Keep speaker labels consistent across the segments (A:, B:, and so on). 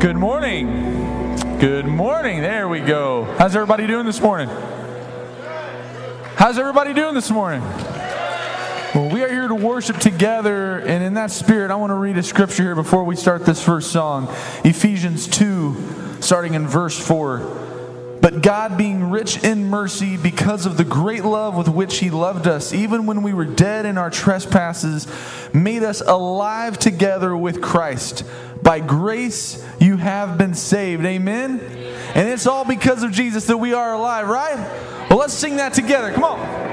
A: Good morning. Good morning. There we go. How's everybody doing this morning? How's everybody doing this morning? Well, we are here to worship together, and in that spirit, I want to read a scripture here before we start this first song. Ephesians 2, starting in verse 4. But God, being rich in mercy, because of the great love with which He loved us, even when we were dead in our trespasses, made us alive together with Christ. By grace you have been saved. Amen? And it's all because of Jesus that we are alive, right? Well, let's sing that together. Come on.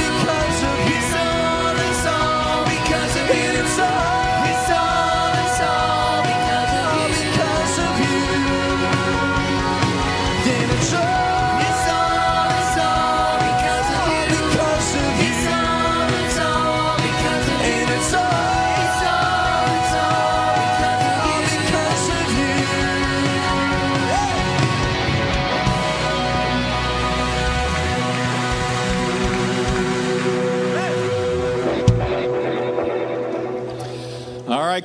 B: It's all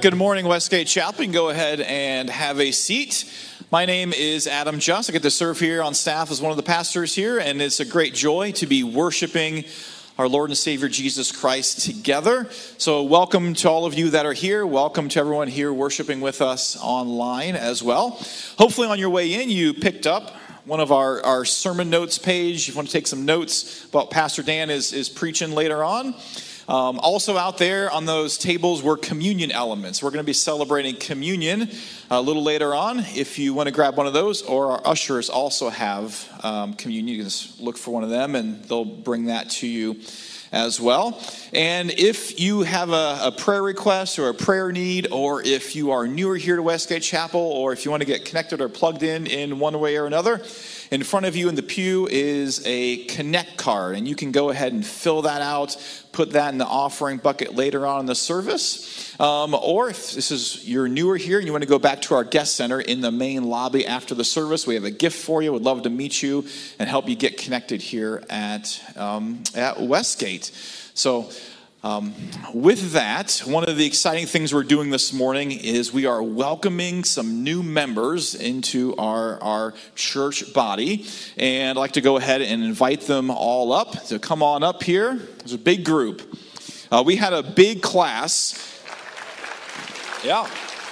B: Good morning, Westgate Chapel. You can go ahead and have a seat. My name is Adam Just. I get to serve here on staff as one of the pastors here, and it's a great joy to be worshiping our Lord and Savior Jesus Christ together. So welcome to all of you that are here. Welcome to everyone here worshiping with us online as well. Hopefully on your way in, you picked up one of our sermon notes page. If you want to take some notes about Pastor Dan is preaching later on. Also out there on those tables were communion elements. We're going to be celebrating communion a little later on. If you want to grab one of those, or our ushers also have communion, you can just look for one of them and they'll bring that to you as well. And if you have a prayer request or a prayer need, or if you are newer here to Westgate Chapel, or if you want to get connected or plugged in one way or another, in front of you in the pew is a Connect card, and you can go ahead and fill that out, put that in the offering bucket later on in the service. Or if you're newer here and you want to go back to our guest center in the main lobby after the service, we have a gift for you. We'd love to meet you and help you get connected here at Westgate. So with that, one of the exciting things we're doing this morning is we are welcoming some new members into our church body. And I'd like to go ahead and invite them all up to come on up here. There's a big group. We had a big class. Yeah.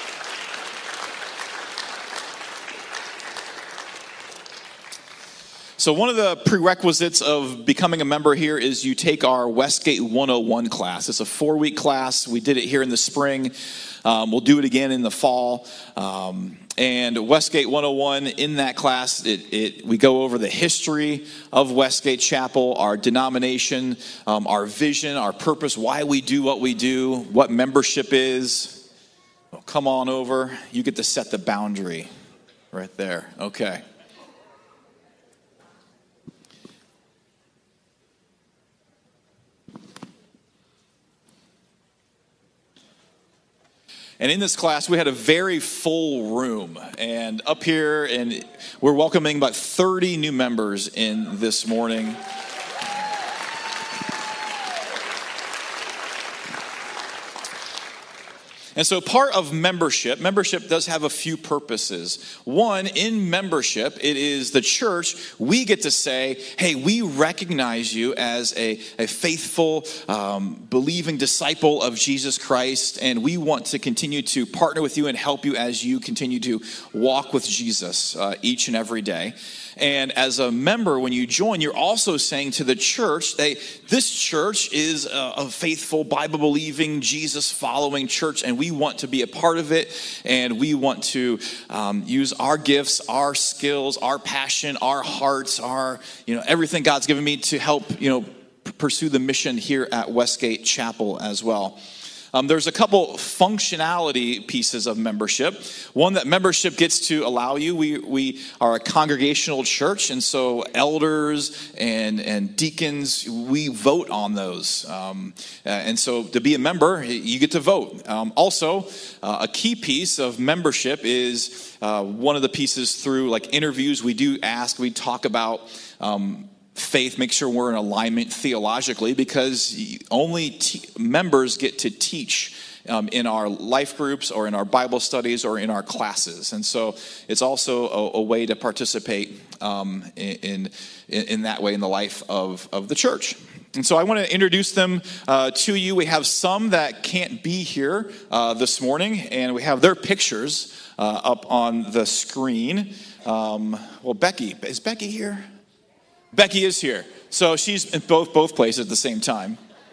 B: So one of the prerequisites of becoming a member here is you take our Westgate 101 class. It's a 4-week class. We did it here in the spring. We'll do it again in the fall. And Westgate 101, in that class, we go over the history of Westgate Chapel, our denomination, our vision, our purpose, why we do what we do, what membership is. Well, come on over. You get to set the boundary right there. Okay. And in this class, we had a very full room. And up here, and we're welcoming about 30 new members in this morning. And so part of membership does have a few purposes. One, in membership, it is the church, we get to say, hey, we recognize you as a faithful, believing disciple of Jesus Christ, and we want to continue to partner with you and help you as you continue to walk with Jesus each and every day. And as a member, when you join, you're also saying to the church, this church is a faithful, Bible-believing, Jesus-following church, and we want to be a part of it, and we want to use our gifts, our skills, our passion, our hearts, everything God's given me to help, pursue the mission here at Westgate Chapel as well. There's a couple functionality pieces of membership. One that membership gets to allow you. We are a congregational church, and so elders and deacons, we vote on those. And so to be a member, you get to vote. Also, a key piece of membership is one of the pieces through like interviews. We talk about faith, make sure we're in alignment theologically, because only members get to teach in our life groups or in our Bible studies or in our classes. And so it's also a way to participate in that way in the life of the church. And so I want to introduce them to you. We have some that can't be here this morning, and we have their pictures up on the screen. Becky, is Becky here? Becky is here. So she's in both places at the same time.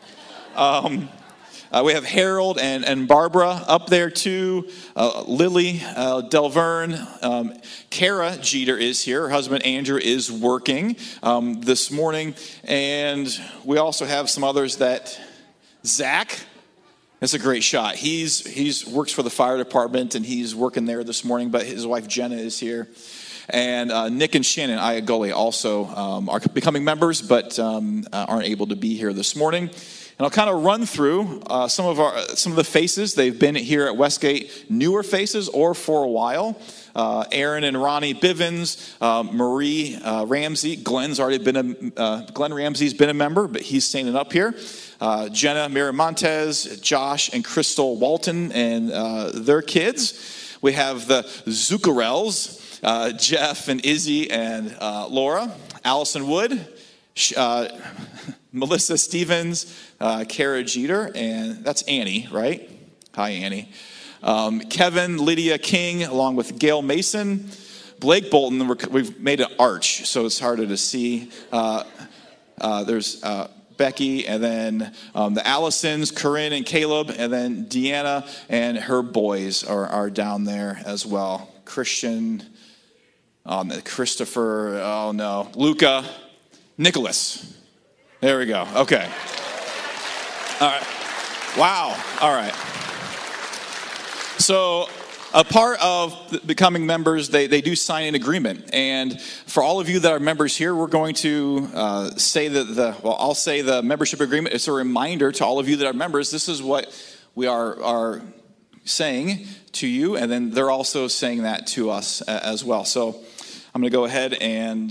B: We have Harold and Barbara up there too. Lily Delverne. Kara Jeter is here. Her husband Andrew is working this morning. And we also have some others that... Zach. That's a great shot. He's works for the fire department, and he's working there this morning, but his wife Jenna is here. And Nick and Shannon Iagoli also are becoming members, but aren't able to be here this morning. And I'll kind of run through some of the faces. They've been here at Westgate, newer faces or for a while. Aaron and Ronnie Bivens, Marie Ramsey. Glenn Ramsey's been a member, but he's standing up here. Jenna Miramontes, Josh and Crystal Walton and their kids. We have the Zuccarells, Jeff and Izzy and Laura. Allison Wood, Melissa Stevens, Kara Jeter, and that's Annie, right? Hi, Annie. Kevin, Lydia King, along with Gail Mason. Blake Bolton, we've made an arch, so it's harder to see. There's Becky, and then the Allisons, Corinne and Caleb, and then Deanna and her boys are down there as well. Christian, Christopher, Luca, Nicholas. There we go. Okay. All right. Wow. All right. So a part of becoming members, they do sign an agreement. And for all of you that are members here, we're going to say that I'll say the membership agreement. It's a reminder to all of you that are members. This is what we are saying to you. And then they're also saying that to us as well. So I'm going to go ahead and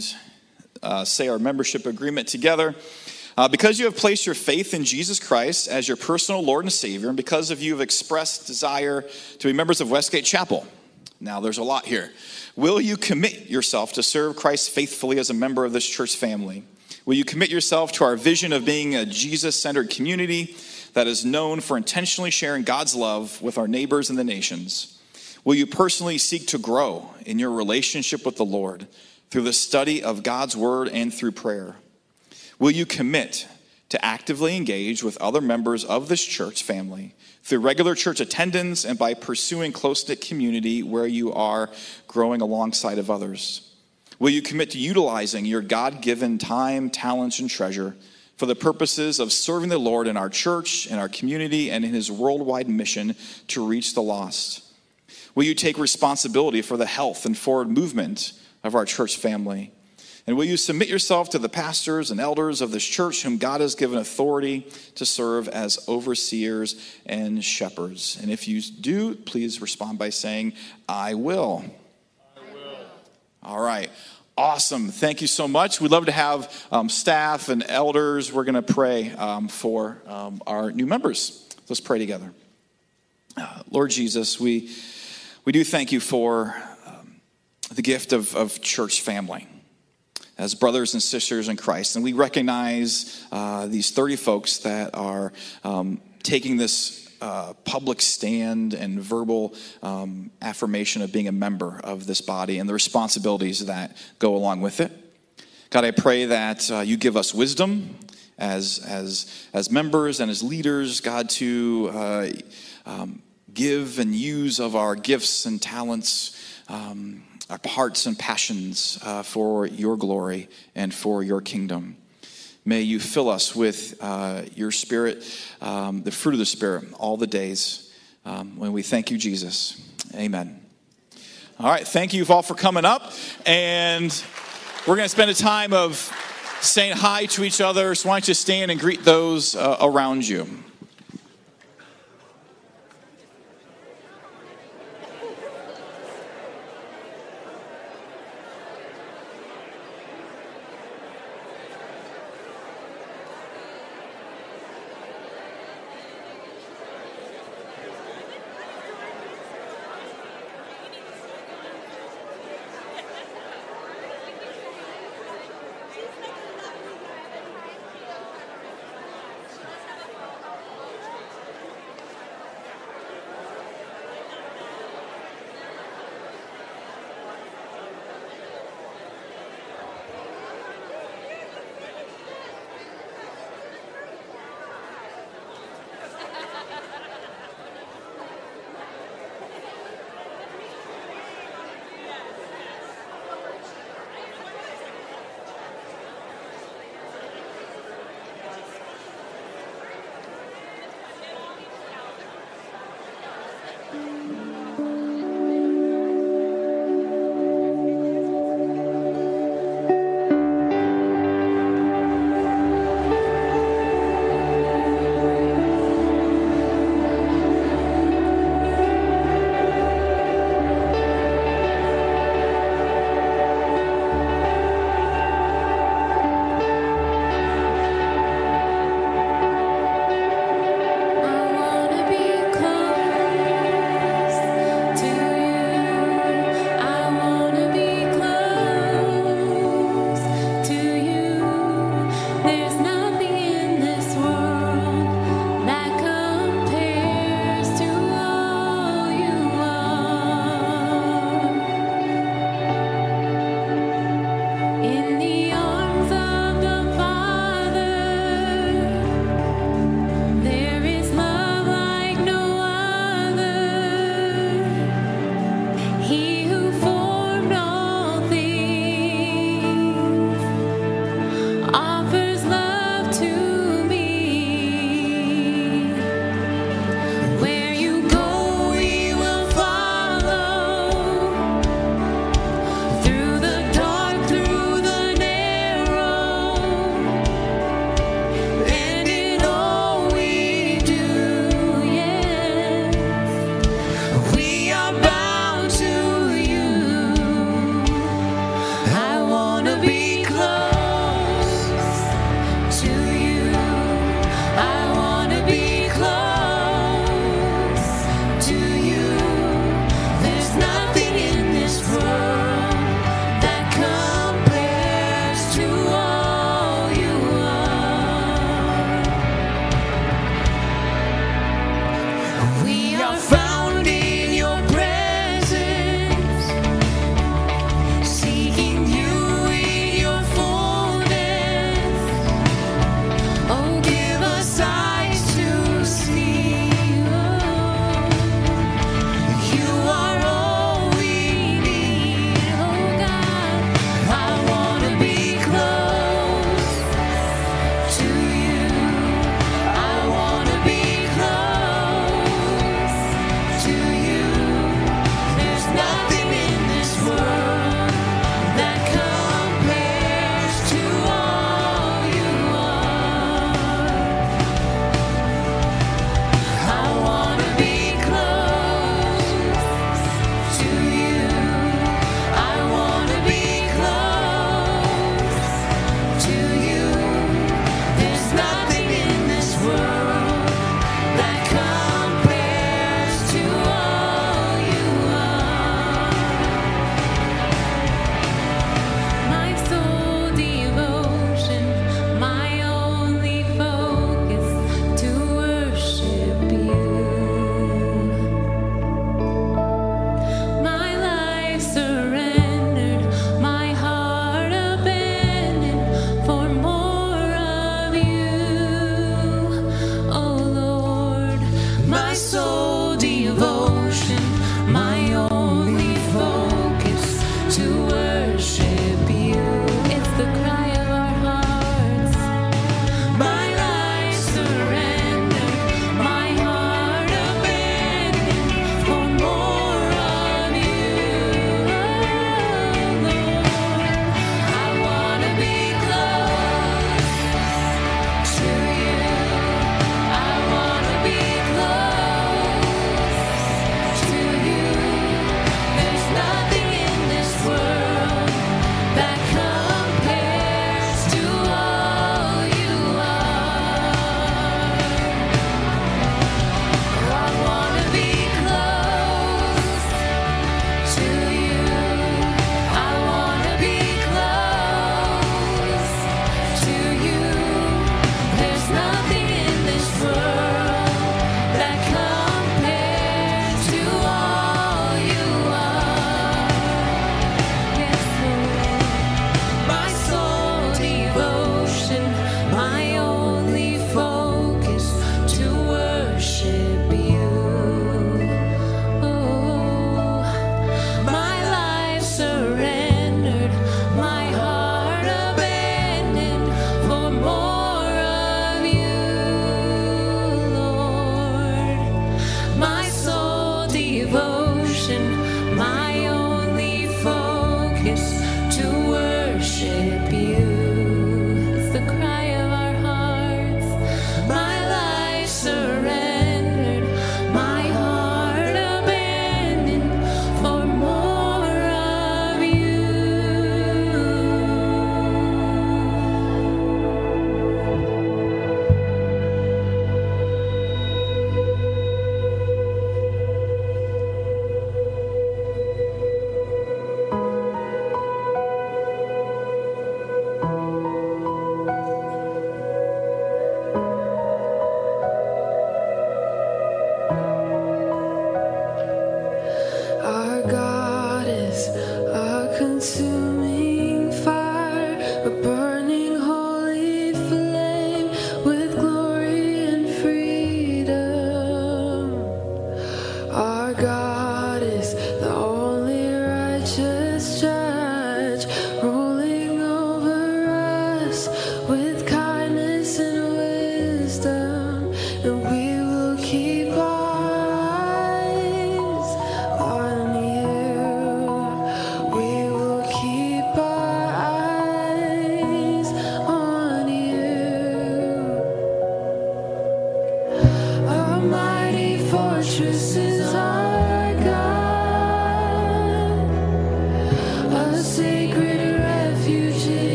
B: say our membership agreement together. Because you have placed your faith in Jesus Christ as your personal Lord and Savior, and because of you have expressed desire to be members of Westgate Chapel. Now, there's a lot here. Will you commit yourself to serve Christ faithfully as a member of this church family? Will you commit yourself to our vision of being a Jesus-centered community that is known for intentionally sharing God's love with our neighbors and the nations? Will you personally seek to grow in your relationship with the Lord through the study of God's word and through prayer? Will you commit to actively engage with other members of this church family through regular church attendance and by pursuing close-knit community where you are growing alongside of others? Will you commit to utilizing your God-given time, talents, and treasure for the purposes of serving the Lord in our church, in our community, and in his worldwide mission to reach the lost? Will you take responsibility for the health and forward movement of our church family? And will you submit yourself to the pastors and elders of this church whom God has given authority to serve as overseers and shepherds? And if you do, please respond by saying, I will. I will. All right. Awesome. Thank you so much. We'd love to have staff and elders. We're going to pray for our new members. Let's pray together. Lord Jesus, we do thank you for the gift of church family as brothers and sisters in Christ. And we recognize these 30 folks that are taking this public stand and verbal affirmation of being a member of this body and the responsibilities that go along with it. God, I pray that you give us wisdom as members and as leaders, God, to give and use of our gifts and talents, our hearts and passions for your glory and for your kingdom. May you fill us with your Spirit, the fruit of the Spirit, all the days. When we thank you, Jesus. Amen. All right, thank you all for coming up. And we're going to spend a time of saying hi to each other. So why don't you stand and greet those around you.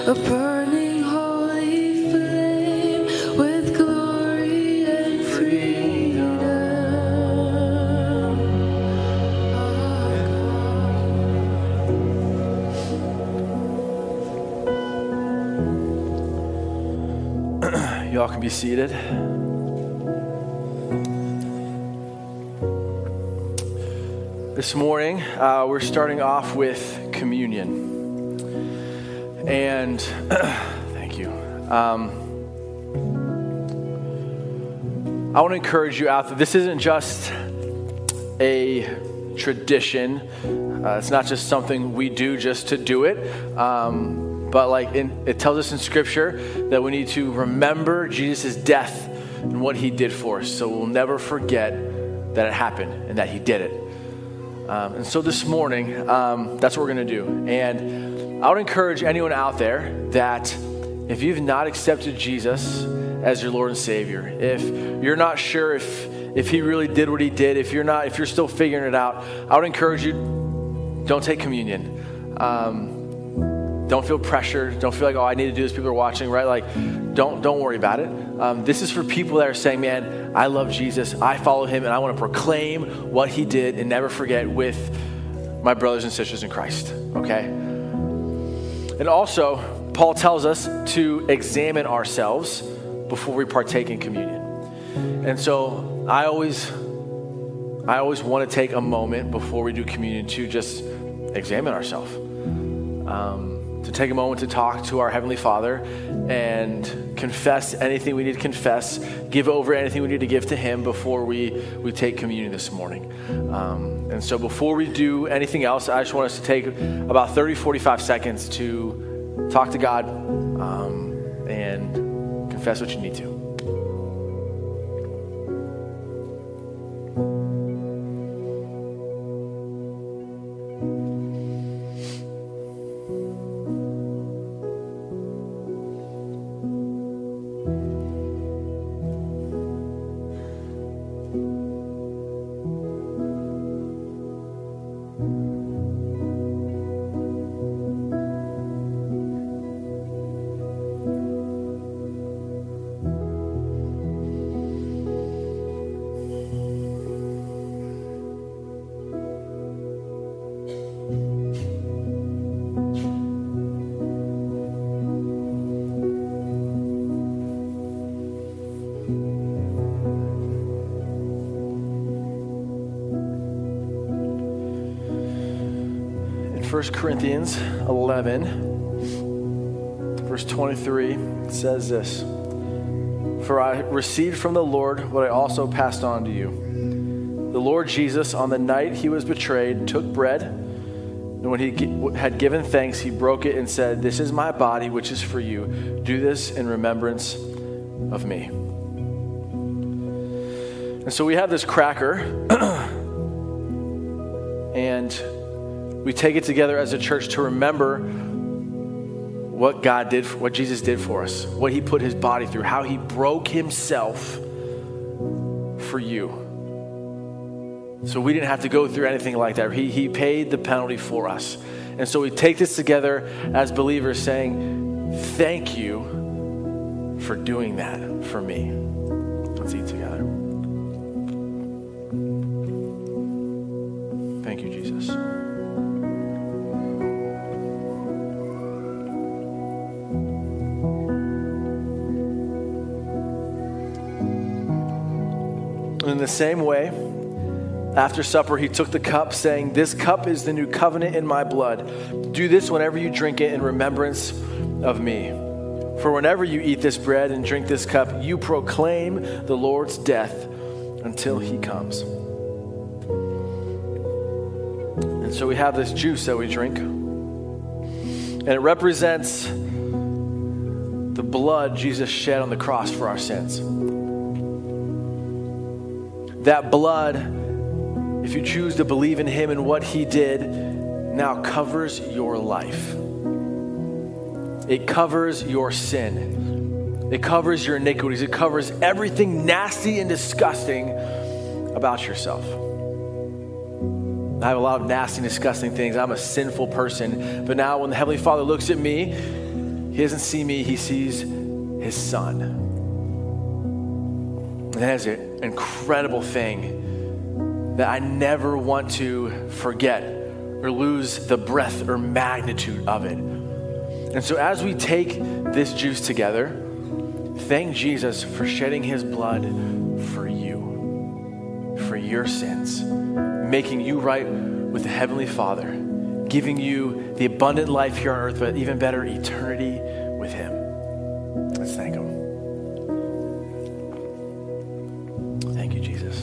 C: a burning holy flame with glory and freedom.
D: Y'all can be seated. This morning, we're starting off with communion. And thank you. I want to encourage you out there. This isn't just a tradition. It's not just something we do just to do it. But it tells us in Scripture that we need to remember Jesus' death and what he did for us. So we'll never forget that it happened and that he did it. And so this morning, that's what we're going to do. And I would encourage anyone out there that if you've not accepted Jesus as your Lord and Savior, if you're not sure if he really did what he did, if you're still figuring it out, I would encourage you, don't take communion. Don't feel pressured. Don't feel like, oh, I need to do this. People are watching, right? Like, don't worry about it. This is for people that are saying, man, I love Jesus. I follow him, and I want to proclaim what he did and never forget with my brothers and sisters in Christ, okay? And also, Paul tells us to examine ourselves before we partake in communion. And so I always want to take a moment before we do communion to just examine ourselves. To take a moment to talk to our Heavenly Father and confess anything we need to confess, give over anything we need to give to him before we take communion this morning. And so before we do anything else, I just want us to take about 30, 45 seconds to talk to God and confess what you need to. In 1 Corinthians 11, verse 23, it says this: "For I received from the Lord what I also passed on to you. The Lord Jesus, on the night he was betrayed, took bread, and when he had given thanks, he broke it and said, 'This is my body, which is for you. Do this in remembrance of me.'" And so we have this cracker, and we take it together as a church to remember what God did, what Jesus did for us, what he put his body through, how he broke himself for you. So we didn't have to go through anything like that. He paid the penalty for us. And so we take this together as believers saying, thank you for doing that for me. Let's eat together. Thank you, Jesus. In the same way, after supper, he took the cup, saying, "This cup is the new covenant in my blood. Do this whenever you drink it in remembrance of me. For whenever you eat this bread and drink this cup, you proclaim the Lord's death until he comes." And so we have this juice that we drink, and it represents the blood Jesus shed on the cross for our sins. That blood, if you choose to believe in him and what he did, now covers your life. It covers your sin. It covers your iniquities. It covers everything nasty and disgusting about yourself. I have a lot of nasty and disgusting things. I'm a sinful person. But now when the Heavenly Father looks at me, He doesn't see me, he sees his son. And that is an incredible thing that I never want to forget or lose the breadth or magnitude of it. And so as we take this juice together, thank Jesus for shedding his blood for you, for your sins, making you right with the Heavenly Father, giving you the abundant life here on earth, but even better, eternity with him. Let's thank him. Thank you, Jesus.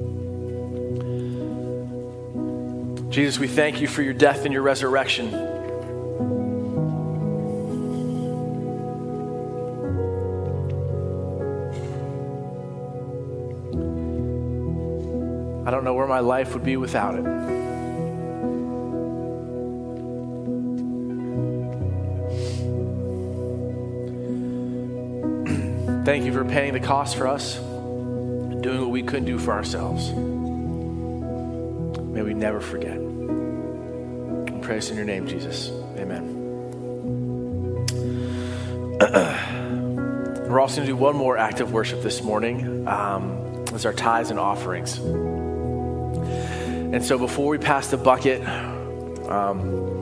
D: Jesus, we thank you for your death and your resurrection. I don't know where my life would be without it. Thank you for paying the cost for us and doing what we couldn't do for ourselves. May we never forget. We pray this in your name, Jesus. Amen. We're also going to do one more act of worship this morning. It's our tithes and offerings. And so before we pass the bucket, I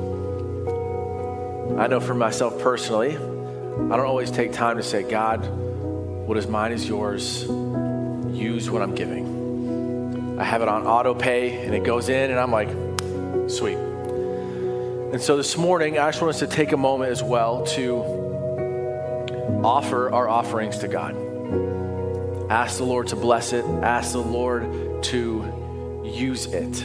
D: know for myself personally, I don't always take time to say, God, what is mine is yours. Use what I'm giving. I have it on auto pay and it goes in and I'm like, sweet. And so this morning, I just want us to take a moment as well to offer our offerings to God. Ask the Lord to bless it. Ask the Lord to use it.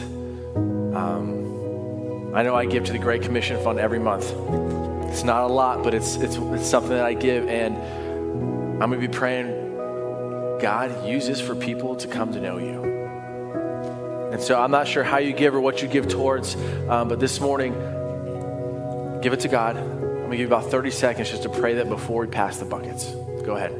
D: I know I give to the Great Commission Fund every month. It's not a lot, but it's something that I give, and I'm going to be praying, God, use this for people to come to know you. And so I'm not sure how you give or what you give towards, but this morning, give it to God. I'm going to give you about 30 seconds just to pray that before we pass the buckets. Go ahead.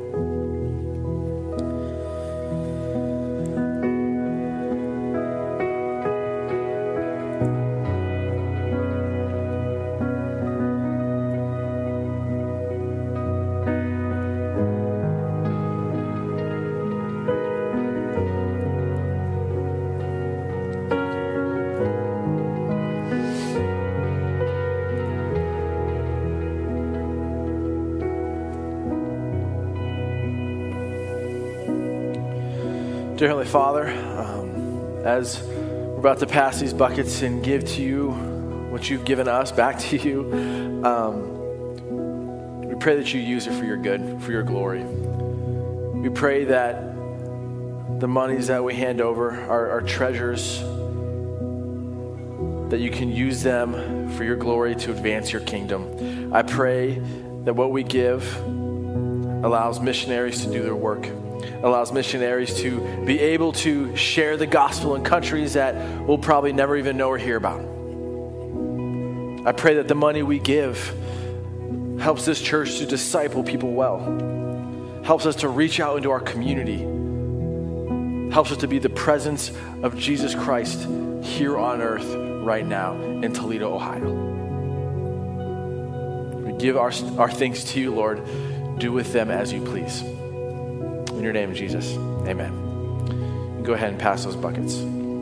D: Dear Heavenly Father, as we're about to pass these buckets and give to you what you've given us, back to you, we pray that you use it for your good, for your glory. We pray that the monies that we hand over are treasures, that you can use them for your glory to advance your kingdom. I pray that what we give allows missionaries to do their work, allows missionaries to be able to share the gospel in countries that we'll probably never even know or hear about. I pray that the money we give helps this church to disciple people well, helps us to reach out into our community, helps us to be the presence of Jesus Christ here on earth right now in Toledo, Ohio. We give our things to you, Lord. Do with them as you please. In your name, Jesus, amen. Go ahead and pass those buckets.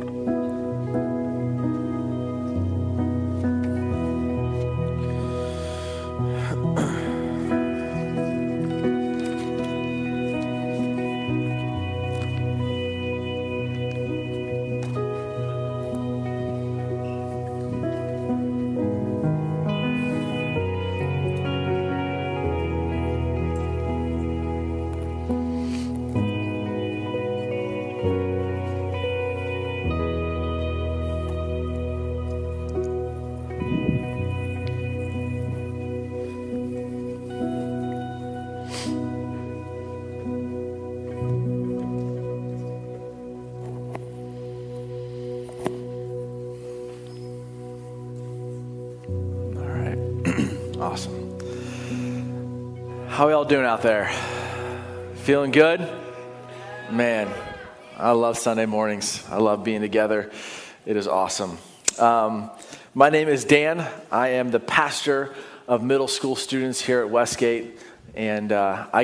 D: Awesome. How are y'all doing out there? Feeling good? Man, I love Sunday mornings. I love being together. It is awesome. My name is Dan. I am the pastor of middle school students here at Westgate, and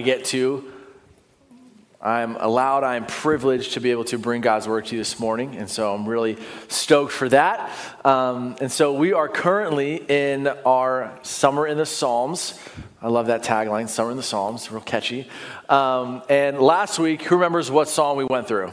D: I'm privileged to be able to bring God's word to you this morning, and so I'm really stoked for that. And so we are currently in our Summer in the Psalms. I love that tagline, Summer in the Psalms, real catchy. And last week, who remembers what psalm we went through?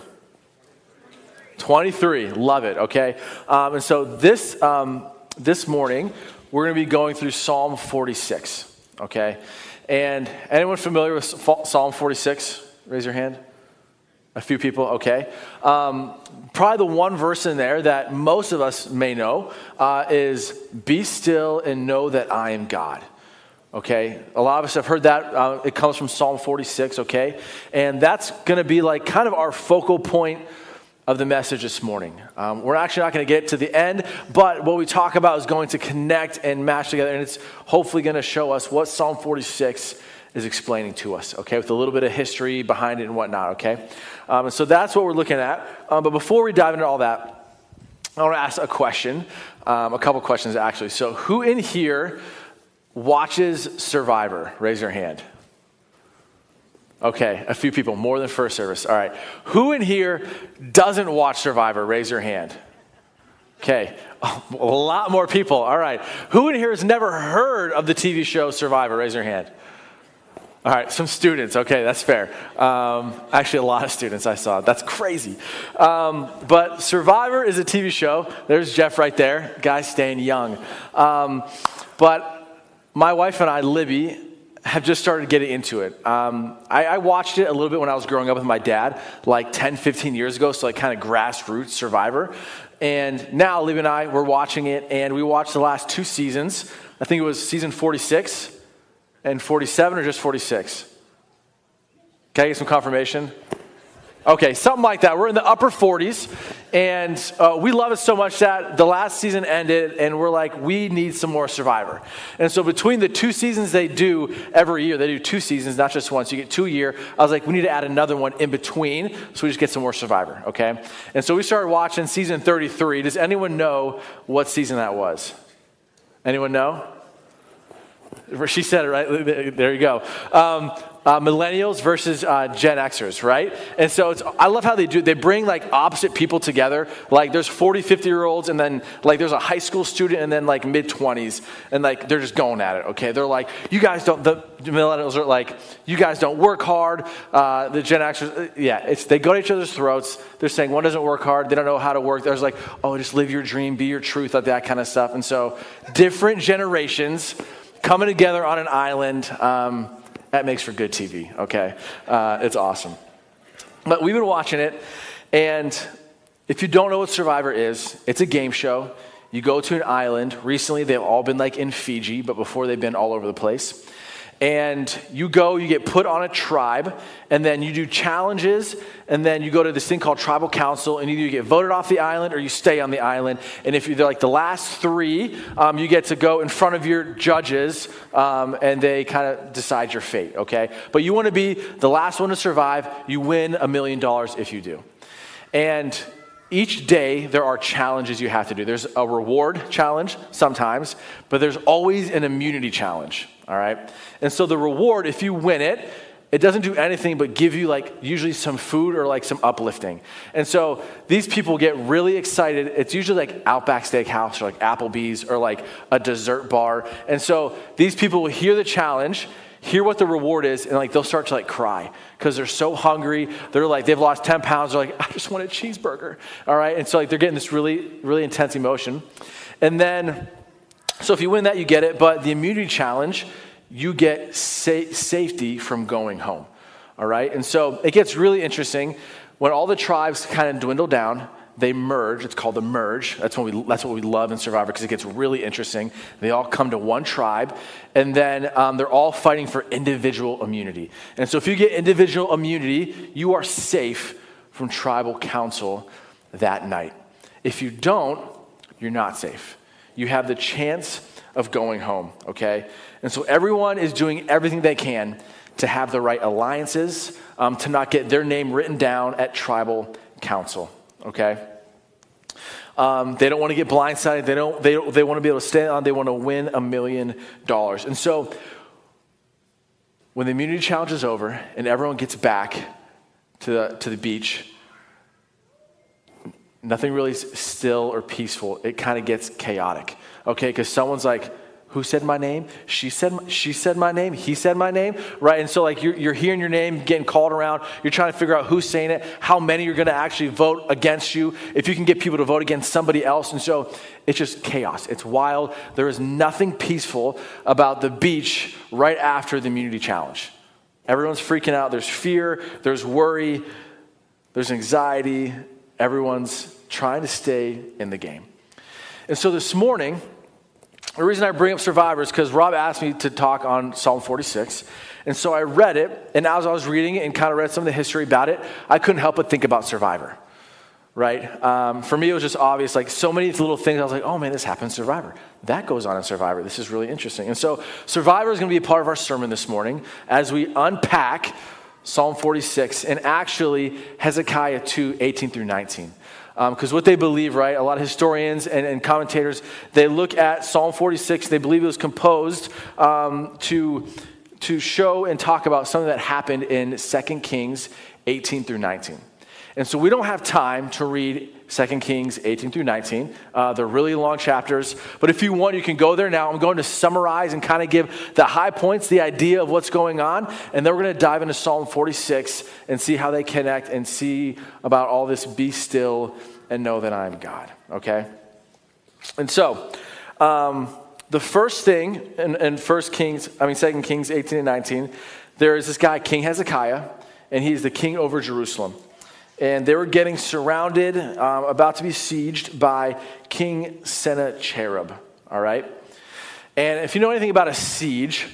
D: 23, love it, okay? And so this morning, we're going to be going through Psalm 46, okay? And anyone familiar with Psalm 46? Raise your hand. A few people, okay. Probably the one verse in there that most of us may know is, be still and know that I am God. Okay, a lot of us have heard that. It comes from Psalm 46, okay? And that's going to be like kind of our focal point of the message this morning. We're actually not going to get to the end, but what we talk about is going to connect and match together, and it's hopefully going to show us what Psalm 46 is explaining to us, okay, with a little bit of history behind it and whatnot, okay? And so that's what we're looking at. But before we dive into all that, I want to ask a question, a couple questions actually. So who in here watches Survivor? Raise your hand. Okay, a few people, more than first service. All right. Who in here doesn't watch Survivor? Raise your hand. Okay, a lot more people. All right. Who in here has never heard of the TV show Survivor? Raise your hand. All right, some students. Okay, that's fair. Actually, a lot of students I saw. That's crazy. But Survivor is a TV show. There's Jeff right there. Guy's staying young. But my wife and I, Libby, have just started getting into it. I watched it a little bit when I was growing up with my dad, like 10, 15 years ago, so like kind of grassroots Survivor. And now Libby and I, we're watching it, and we watched the last 2 seasons. I think it was season 46 and 47, or just 46? Can I get some confirmation? Okay, something like that. We're in the upper 40s, and we love it so much that the last season ended, and we're like, we need some more Survivor. And so between the 2 seasons they do every year, they do 2 seasons, not just one, so you get 2 a year. I was like, we need to add another one in between, so we just get some more Survivor, okay? And so we started watching season 33. Does anyone know what season that was? Anyone know? She said it, right? There you go. Millennials versus Gen Xers, right? And so I love how they bring like opposite people together. Like there's 40, 50-year-olds, and then like there's a high school student, and then like mid-20s, and like they're just going at it, okay? They're like, the millennials are like, you guys don't work hard. The Gen Xers, they go to each other's throats. They're saying one doesn't work hard. They don't know how to work. There's like, oh, just live your dream, be your truth, like that kind of stuff. And so different generations coming together on an island, that makes for good TV, okay? It's awesome. But we've been watching it, and if you don't know what Survivor is, it's a game show. You go to an island. Recently, they've all been like in Fiji, but before they've been all over the place. And you get put on a tribe, and then you do challenges, and then you go to this thing called tribal council, and either you get voted off the island or you stay on the island. And if you're like the last 3, you get to go in front of your judges, and they kind of decide your fate, okay? But you want to be the last one to survive. You win $1 million if you do. And each day, there are challenges you have to do. There's a reward challenge sometimes, but there's always an immunity challenge, all right? And so the reward, if you win it, it doesn't do anything but give you like usually some food or like some uplifting. And so these people get really excited. It's usually like Outback Steakhouse or like Applebee's or like a dessert bar. And so these people will hear the challenge, hear what the reward is, and like they'll start to like cry because they're so hungry. They're like, they've lost 10 pounds. They're like, I just want a cheeseburger. All right. And so like they're getting this really, really intense emotion. And then, so if you win that, you get it. But the immunity challenge, you get safety from going home. All right. And so it gets really interesting when all the tribes kind of dwindle down. They merge. It's called the merge. That's what we love in Survivor because it gets really interesting. They all come to one tribe, and then they're all fighting for individual immunity. And so if you get individual immunity, you are safe from tribal council that night. If you don't, you're not safe. You have the chance of going home, okay? And so everyone is doing everything they can to have the right alliances, to not get their name written down at tribal council. Okay? They don't want to get blindsided. They want to be able to stay on. They want to win $1 million. And so when the immunity challenge is over and everyone gets back to the beach, nothing really is still or peaceful. It kind of gets chaotic, okay? Because someone's like, who said my name? She said my name. He said my name, right? And so like you're hearing your name getting called around. You're trying to figure out who's saying it, how many are going to actually vote against you, if you can get people to vote against somebody else. And so it's just chaos. It's wild. There is nothing peaceful about the beach right after the immunity challenge. Everyone's freaking out. There's fear. There's worry. There's anxiety. Everyone's trying to stay in the game. And so this morning, the reason I bring up Survivor is because Rob asked me to talk on Psalm 46. And so I read it, and as I was reading it and kind of read some of the history about it, I couldn't help but think about Survivor, right? For me, it was just obvious, like so many little things. I was like, oh man, this happened in Survivor. That goes on in Survivor. This is really interesting. And so Survivor is going to be a part of our sermon this morning as we unpack Psalm 46 and actually Hezekiah 2, 18 through 19. Because what they believe, right, a lot of historians and commentators, they look at Psalm 46, they believe it was composed to show and talk about something that happened in 2 Kings 18 through 19. And so we don't have time to read 2 Kings 18 through 19. They're really long chapters. But if you want, you can go there now. I'm going to summarize and kind of give the high points, the idea of what's going on. And then we're going to dive into Psalm 46 and see how they connect and see about all this be still and know that I am God. Okay? And so, the first thing in 2 Kings 18 and 19, there is this guy, King Hezekiah, and he's the king over Jerusalem. And they were getting surrounded, about to be sieged by King Sennacherib, all right? And if you know anything about a siege,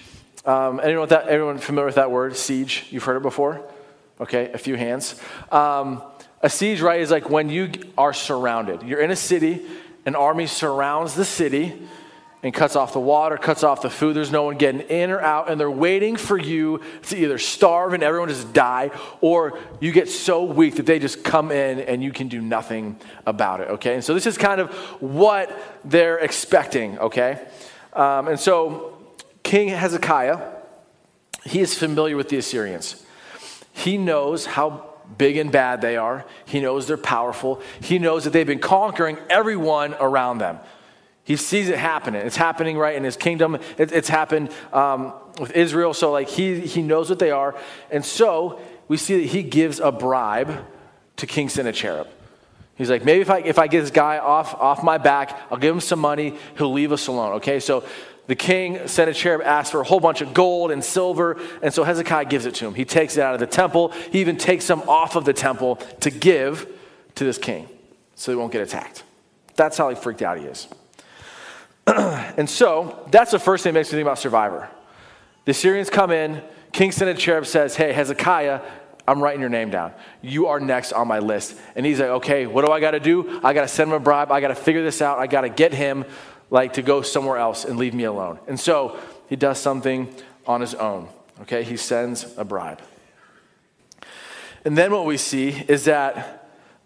D: anyone familiar with that word, siege? You've heard it before? Okay, a few hands. A siege, right, is like when you are surrounded. You're in a city, an army surrounds the city and cuts off the water, cuts off the food. There's no one getting in or out, and they're waiting for you to either starve and everyone just die, or you get so weak that they just come in and you can do nothing about it, okay? And so this is kind of what they're expecting, okay? And so King Hezekiah, he is familiar with the Assyrians. He knows how big and bad they are. He knows they're powerful. He knows that they've been conquering everyone around them. He sees it happening. It's happening right in his kingdom. It's happened with Israel. So like he knows what they are. And so we see that he gives a bribe to King Sennacherib. He's like, maybe if I get this guy off my back, I'll give him some money. He'll leave us alone. Okay, so the king, Sennacherib, asks for a whole bunch of gold and silver. And so Hezekiah gives it to him. He takes it out of the temple. He even takes some off of the temple to give to this king so he won't get attacked. That's how freaked out he is. And so that's the first thing that makes me think about Survivor. The Assyrians come in. King Sennacherib says, hey, Hezekiah, I'm writing your name down. You are next on my list. And he's like, okay, what do I got to do? I got to send him a bribe. I got to figure this out. I got to get him to go somewhere else and leave me alone. And so he does something on his own. Okay, he sends a bribe. And then what we see is that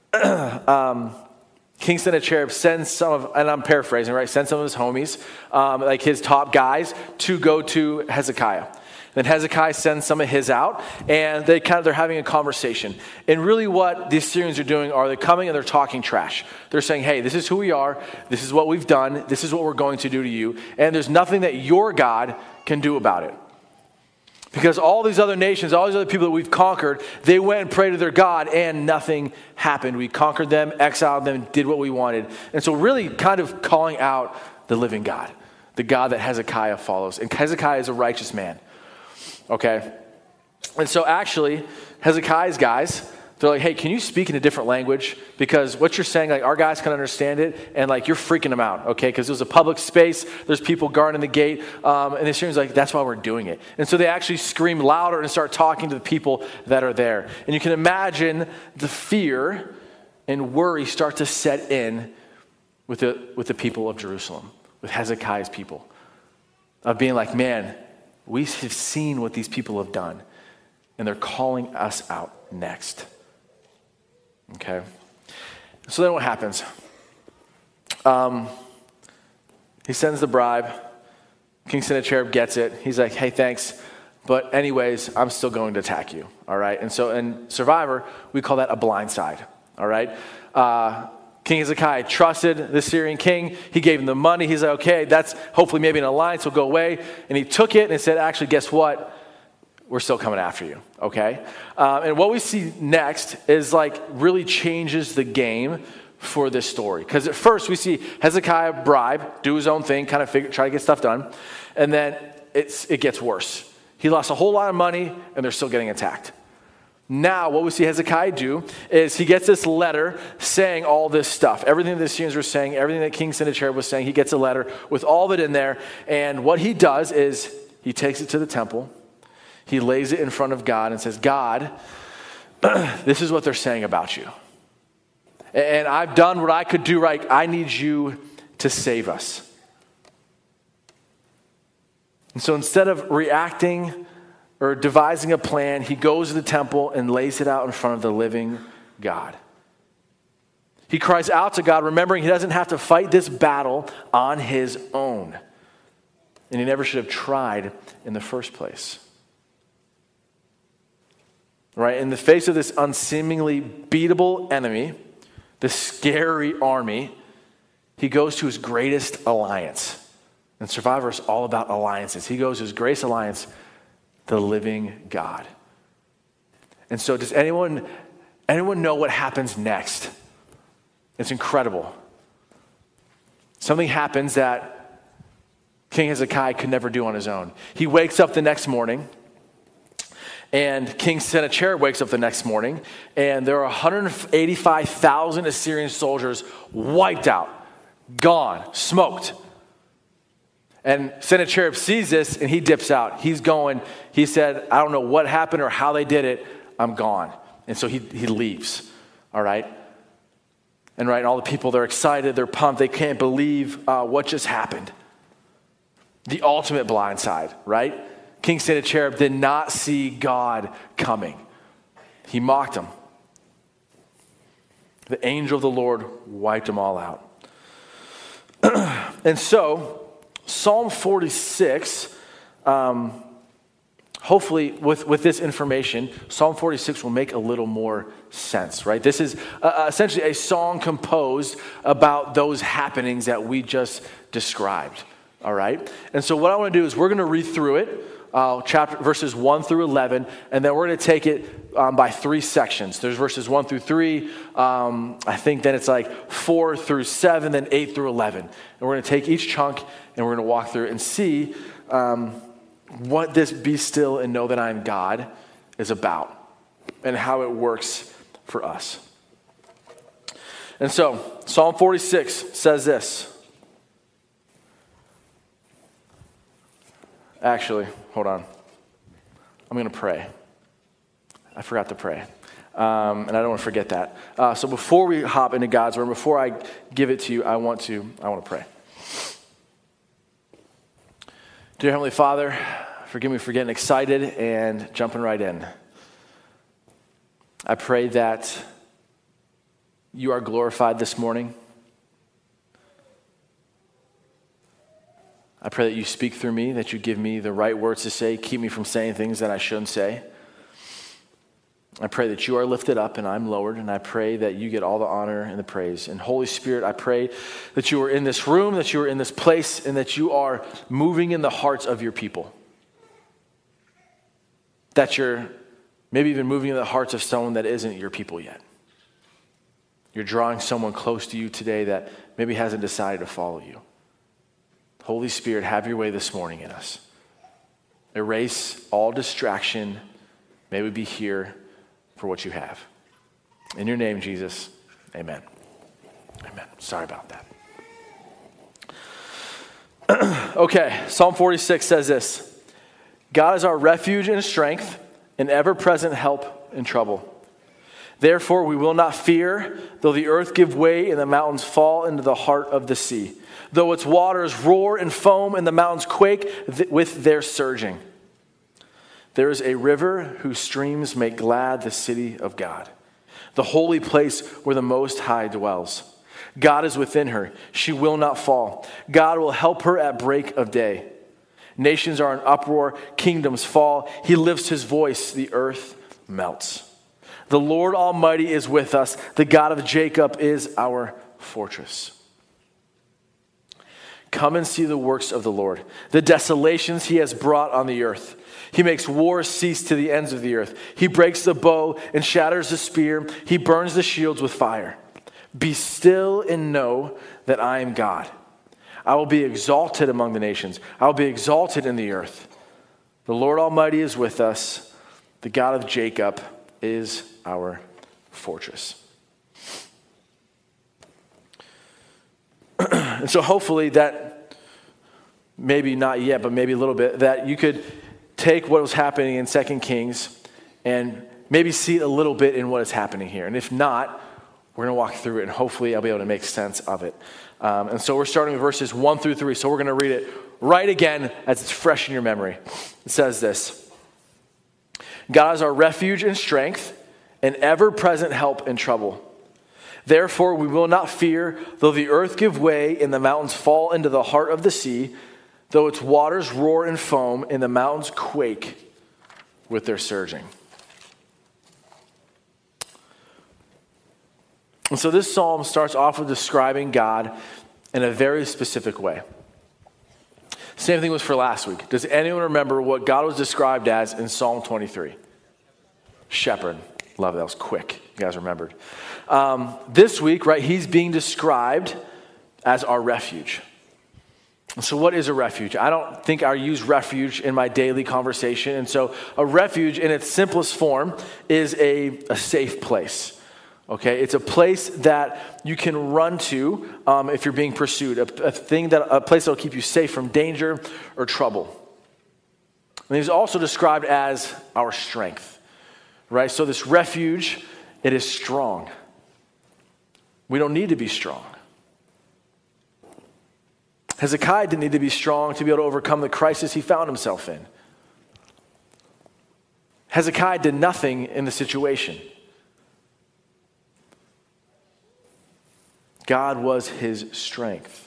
D: King Sennacherib sends some of, and I'm paraphrasing, right? Sends some of his homies, like his top guys, to go to Hezekiah. Then Hezekiah sends some of his out, and they're having a conversation. And really what the Assyrians are doing are they're coming and they're talking trash. They're saying, hey, this is who we are. This is what we've done. This is what we're going to do to you. And there's nothing that your God can do about it. Because all these other nations, all these other people that we've conquered, they went and prayed to their God and nothing happened. We conquered them, exiled them, did what we wanted. And so really kind of calling out the living God, the God that Hezekiah follows. And Hezekiah is a righteous man. Okay? And so actually, Hezekiah's guys, they're like, hey, can you speak in a different language? Because what you're saying, our guys can understand it, and you're freaking them out, okay? Because it was a public space, there's people guarding the gate, and the Assyrians like, that's why we're doing it. And so they actually scream louder and start talking to the people that are there. And you can imagine the fear and worry start to set in with the people of Jerusalem, with Hezekiah's people, of being like, man, we have seen what these people have done, and they're calling us out next. Okay? So then what happens? He sends the bribe. King Sennacherib gets it. He's like, hey, thanks. But anyways, I'm still going to attack you, all right? And so in Survivor, we call that a blind side, all right? King Hezekiah trusted the Syrian king. He gave him the money. He's like, okay, that's hopefully maybe an alliance will go away. And he took it and he said, actually, guess what? We're still coming after you, okay? And what we see next is like really changes the game for this story. Because at first we see Hezekiah bribe, do his own thing, kind of try to get stuff done. And then it gets worse. He lost a whole lot of money and they're still getting attacked. Now, what we see Hezekiah do is he gets this letter saying all this stuff. Everything that the Syrians were saying, everything that King Sennacherib was saying, he gets a letter with all of it in there. And what he does is he takes it to the temple. He lays it in front of God and says, God, this is what they're saying about you. And I've done what I could do right. I need you to save us. And so instead of reacting or devising a plan, he goes to the temple and lays it out in front of the living God. He cries out to God, remembering he doesn't have to fight this battle on his own. And he never should have tried in the first place. Right? In the face of this unseemingly beatable enemy, this scary army, he goes to his greatest alliance. And Survivor is all about alliances. He goes to his greatest alliance, the living God. And so does anyone know what happens next? It's incredible. Something happens that King Hezekiah could never do on his own. He wakes up the next morning, and King Sennacherib wakes up the next morning, and there are 185,000 Assyrian soldiers wiped out, gone, smoked. And Sennacherib sees this and he dips out. He said, I don't know what happened or how they did it. I'm gone. And so he leaves. All right. And all the people, they're excited. They're pumped. They can't believe what just happened. The ultimate blindside, right? King Sennacherib did not see God coming. He mocked him. The angel of the Lord wiped them all out. And so Psalm 46, hopefully with this information, Psalm 46 will make a little more sense, right? This is essentially a song composed about those happenings that we just described, all right? And so what I want to do is we're going to read through it, verses 1 through 11, and then we're going to take it by 3 sections. There's verses 1 through 3, I think then it's like 4 through 7, then 8 through 11. And we're going to take each chunk and we're going to walk through it and see what this be still and know that I am God is about and how it works for us. And so Psalm 46 says this. Actually, hold on. I'm going to pray. I forgot to pray. And I don't want to forget that. So before we hop into God's word, before I give it to you, I want to pray. Dear Heavenly Father, forgive me for getting excited and jumping right in. I pray that you are glorified this morning. I pray that you speak through me, that you give me the right words to say, keep me from saying things that I shouldn't say. I pray that you are lifted up and I'm lowered, and I pray that you get all the honor and the praise. And Holy Spirit, I pray that you are in this room, that you are in this place, and that you are moving in the hearts of your people. That you're maybe even moving in the hearts of someone that isn't your people yet. You're drawing someone close to you today that maybe hasn't decided to follow you. Holy Spirit, have your way this morning in us. Erase all distraction. May we be here for what you have. In your name, Jesus, amen. Amen. Sorry about that. Okay, Psalm 46 says this. God is our refuge and strength, an ever-present help in trouble. Therefore, we will not fear, though the earth give way and the mountains fall into the heart of the sea. Though its waters roar and foam and the mountains quake with their surging. There is a river whose streams make glad the city of God, the holy place where the Most High dwells. God is within her. She will not fall. God will help her at break of day. Nations are in uproar. Kingdoms fall. He lifts his voice. The earth melts. The Lord Almighty is with us. The God of Jacob is our fortress. Come and see the works of the Lord, the desolations he has brought on the earth. He makes wars cease to the ends of the earth. He breaks the bow and shatters the spear. He burns the shields with fire. Be still and know that I am God. I will be exalted among the nations. I will be exalted in the earth. The Lord Almighty is with us. The God of Jacob is our fortress. And so hopefully that, maybe not yet, but maybe a little bit, that you could take what was happening in 2 Kings and maybe see it a little bit in what is happening here. And if not, we're going to walk through it, and hopefully I'll be able to make sense of it. And so we're starting with verses 1 through 3. So we're going to read it right again as it's fresh in your memory. It says this: God is our refuge and strength, an ever-present help in trouble. Therefore we will not fear, though the earth give way and the mountains fall into the heart of the sea, though its waters roar and foam and the mountains quake with their surging. And so this psalm starts off with describing God in a very specific way. Same thing was for last week. Does anyone remember what God was described as in Psalm 23? Shepherd. Love it. That was quick. You guys remembered. This week, right, he's being described as our refuge. So what is a refuge? I don't think I use refuge in my daily conversation. And so a refuge in its simplest form is a safe place. Okay, it's a place that you can run to if you're being pursued, a place that will keep you safe from danger or trouble. And he's also described as our strength, right? So this refuge, it is strong. We don't need to be strong. Hezekiah didn't need to be strong to be able to overcome the crisis he found himself in. Hezekiah did nothing in the situation. God was his strength.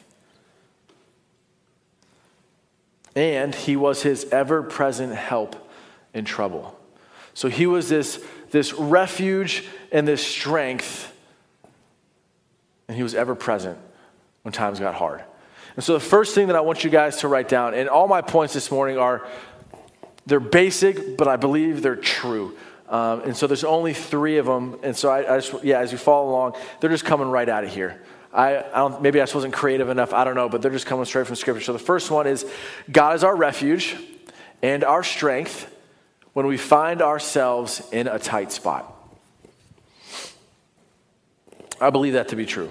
D: And he was his ever-present help in trouble. So he was this refuge and this strength, and he was ever present when times got hard. And so the first thing that I want you guys to write down, and all my points this morning they're basic, but I believe they're true. And so there's only 3 of them. And so I just, as you follow along, they're just coming right out of here. Maybe I just wasn't creative enough. I don't know, but they're just coming straight from Scripture. So the first one is, God is our refuge and our strength when we find ourselves in a tight spot. I believe that to be true.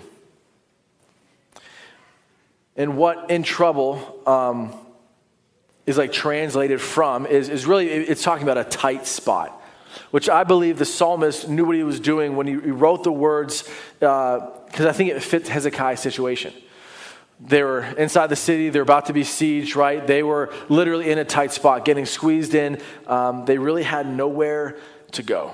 D: And what in trouble is like translated from is really, it's talking about a tight spot, which I believe the psalmist knew what he was doing when he wrote the words, because I think it fits Hezekiah's situation. They were inside the city. They're about to be sieged, right? They were literally in a tight spot, getting squeezed in. They really had nowhere to go.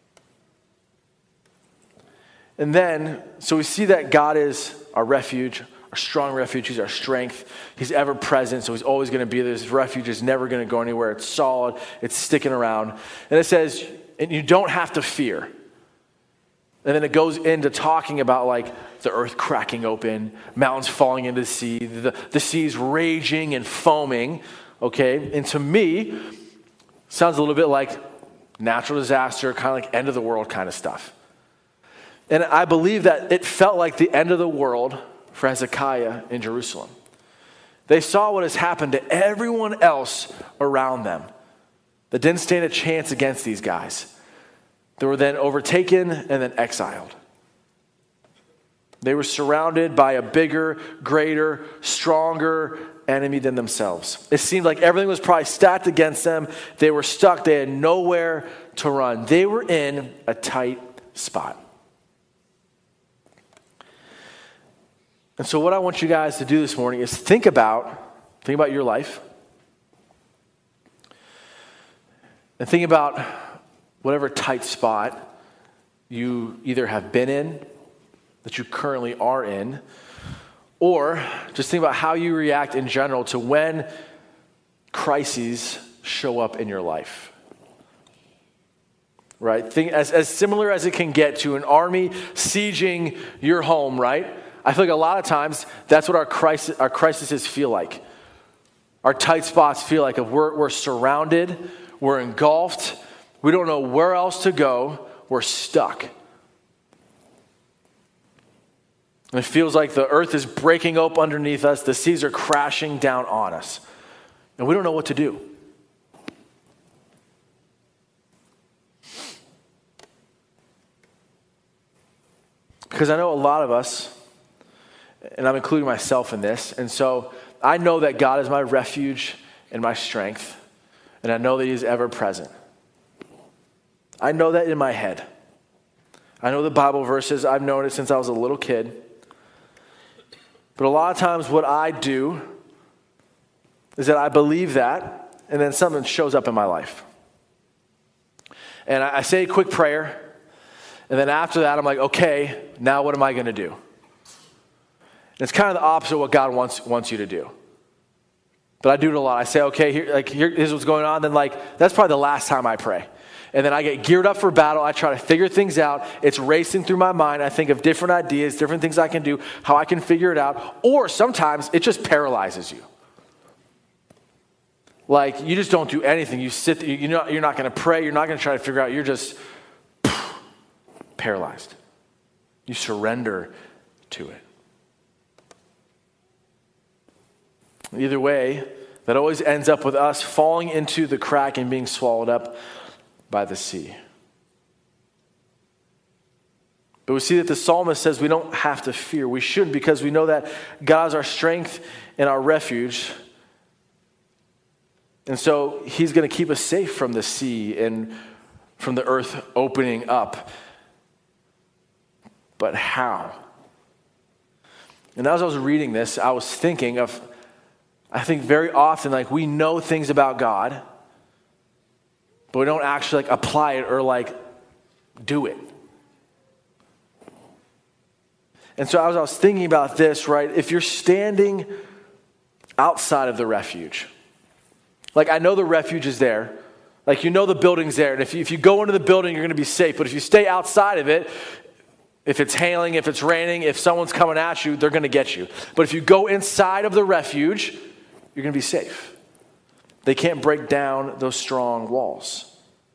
D: And then, so we see that God is our refuge, our strong refuge. He's our strength. He's ever present, so he's always going to be there. This refuge is never going to go anywhere. It's solid. It's sticking around. And it says, and you don't have to fear. And then it goes into talking about like the earth cracking open, mountains falling into the sea, the seas raging and foaming, okay? And to me, sounds a little bit like natural disaster, kind of like end of the world kind of stuff. And I believe that it felt like the end of the world for Hezekiah in Jerusalem. They saw what has happened to everyone else around them that didn't stand a chance against these guys. They were then overtaken and then exiled. They were surrounded by a bigger, greater, stronger enemy than themselves. It seemed like everything was probably stacked against them. They were stuck. They had nowhere to run. They were in a tight spot. And so what I want you guys to do this morning is think about your life. And think about whatever tight spot you either have been in that you currently are in, or just think about how you react in general to when crises show up in your life. Right? Think as similar as it can get to an army sieging your home, right? I feel like a lot of times that's what our crises feel like. Our tight spots feel like we're surrounded, we're engulfed, we don't know where else to go, we're stuck. And it feels like the earth is breaking up underneath us, the seas are crashing down on us, and we don't know what to do. Because I know a lot of us, and I'm including myself in this, and so I know that God is my refuge and my strength, and I know that He is ever present. I know that in my head. I know the Bible verses. I've known it since I was a little kid. But a lot of times what I do is that I believe that, and then something shows up in my life. And I say a quick prayer, and then after that I'm like, okay, now what am I going to do? And it's kind of the opposite of what God wants you to do. But I do it a lot. I say, okay, here's what's going on. Then that's probably the last time I pray. And then I get geared up for battle. I try to figure things out. It's racing through my mind. I think of different ideas, different things I can do, how I can figure it out. Or sometimes it just paralyzes you. Like you just don't do anything. You sit there, you're not going to pray. You're not going to try to figure out. You're just paralyzed. You surrender to it. Either way, that always ends up with us falling into the crack and being swallowed up by the sea. But we see that the psalmist says we don't have to fear. We shouldn't, because we know that God is our strength and our refuge. And so He's going to keep us safe from the sea and from the earth opening up. But how? And as I was reading this, I was thinking of, I think very often, we know things about God, but we don't actually apply it or do it. And so as I was thinking about this, right, if you're standing outside of the refuge, I know the refuge is there, the building's there, and if you go into the building, you're going to be safe, but if you stay outside of it, if it's hailing, if it's raining, if someone's coming at you, they're going to get you. But if you go inside of the refuge, you're going to be safe. They can't break down those strong walls.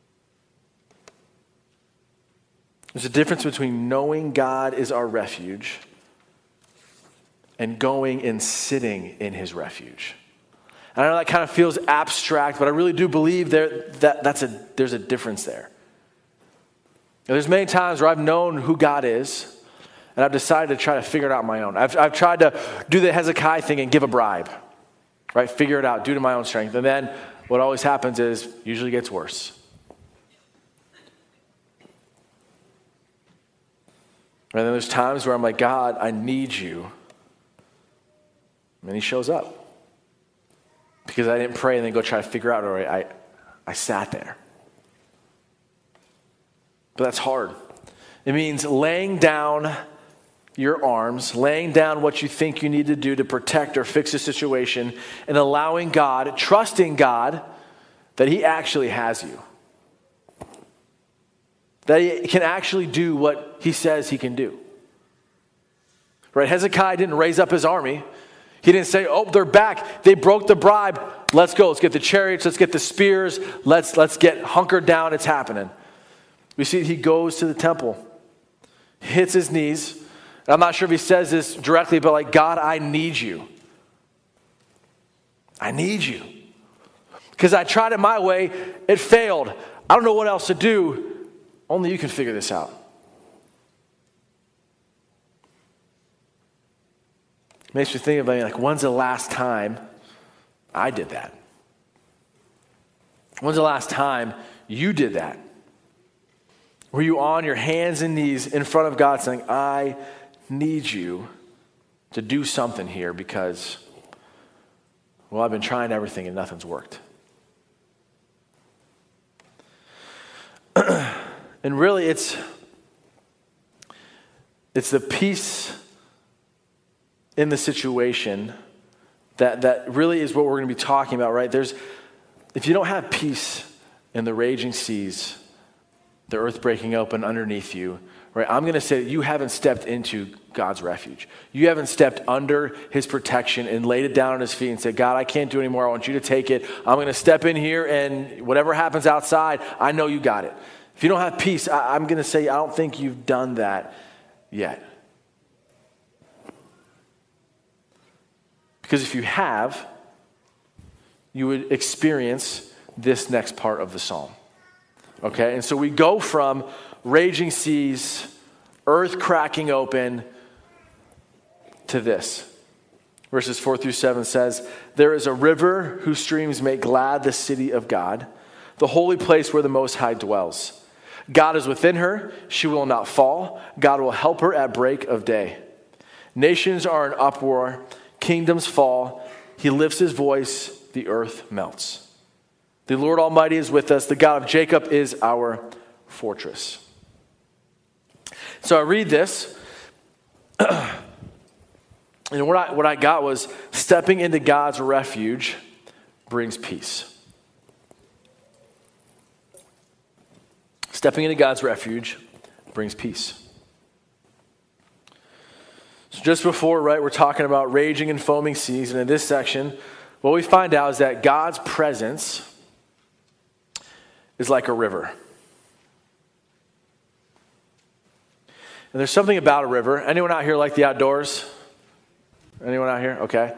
D: There's a difference between knowing God is our refuge and going and sitting in His refuge. And I know that kind of feels abstract, but I really do believe there's a difference there. There's many times where I've known who God is, and I've decided to try to figure it out on my own. I've tried to do the Hezekiah thing and give a bribe, right? Figure it out, do it in my own strength. And then what always happens is usually gets worse. And then there's times where I'm like, God, I need you. And He shows up. Because I didn't pray and then go try to figure out, or I sat there. But that's hard. It means laying down your arms, laying down what you think you need to do to protect or fix a situation, and allowing God, trusting God, that He actually has you. That He can actually do what He says He can do. Right? Hezekiah didn't raise up his army. He didn't say, oh, they're back. They broke the bribe. Let's go. Let's get the chariots. Let's get the spears. Let's get hunkered down. It's happening. We see he goes to the temple, hits his knees. I'm not sure if he says this directly, but God, I need you. I need you. Because I tried it my way. It failed. I don't know what else to do. Only you can figure this out. Makes me think about when's the last time I did that? When's the last time you did that? Were you on your hands and knees in front of God saying, I need you to do something here because, I've been trying everything and nothing's worked. And really It's the peace in the situation that really is what we're going to be talking about, right? If you don't have peace in the raging seas, the earth breaking open underneath you, right? I'm going to say that you haven't stepped into God's refuge. You haven't stepped under his protection and laid it down on his feet and said, God, I can't do anymore. I want you to take it. I'm going to step in here, and whatever happens outside, I know you got it. If you don't have peace, I'm going to say I don't think you've done that yet. Because if you have, you would experience this next part of the psalm. Okay, and so we go from raging seas, earth cracking open, to this. Verses 4-7 says, there is a river whose streams make glad the city of God, the holy place where the Most High dwells. God is within her, she will not fall. God will help her at break of day. Nations are in uproar, kingdoms fall. He lifts his voice, the earth melts. The Lord Almighty is with us. The God of Jacob is our fortress. So I read this, and what I got was stepping into God's refuge brings peace. Stepping into God's refuge brings peace. So just before, right, we're talking about raging and foaming seas, and in this section, what we find out is that God's presence is like a river. And there's something about a river. Anyone out here like the outdoors? Anyone out here? Okay.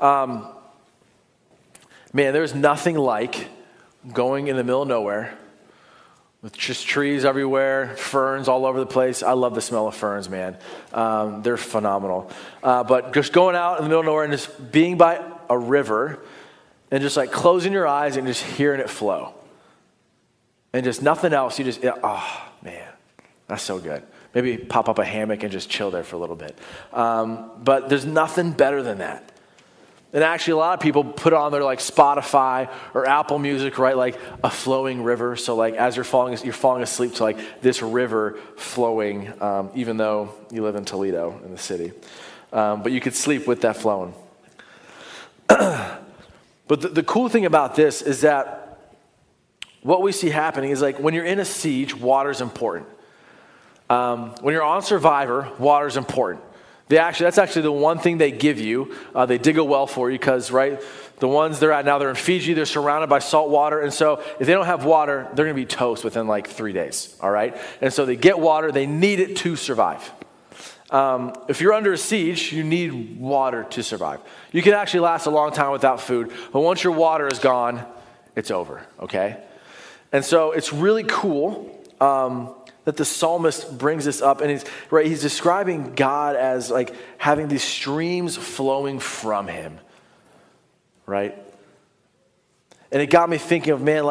D: Man, there's nothing like going in the middle of nowhere with just trees everywhere, ferns all over the place. I love the smell of ferns, man. They're phenomenal. But just going out in the middle of nowhere and just being by a river and just like closing your eyes and just hearing it flow. And just nothing else. You just, oh, man, that's so good. Maybe pop up a hammock and just chill there for a little bit. But there's nothing better than that. And actually, a lot of people put on their like Spotify or Apple Music, right? Like a flowing river. So like as you're falling asleep to like this river flowing, even though you live in Toledo in the city. But you could sleep with that flowing. But the cool thing about this is that what we see happening is like when you're in a siege, water's important. When you're on Survivor, water's important. That's actually the one thing they give you. They dig a well for you because, right, the ones they're at now, they're in Fiji, they're surrounded by salt water. And so if they don't have water, they're going to be toast within like 3 days, all right? And so they get water. They need it to survive. If you're under a siege, you need water to survive. You can actually last a long time without food, but once your water is gone, it's over, okay? And so it's really cool that the psalmist brings this up, and he's describing God as like having these streams flowing from him, right? And it got me thinking of, man,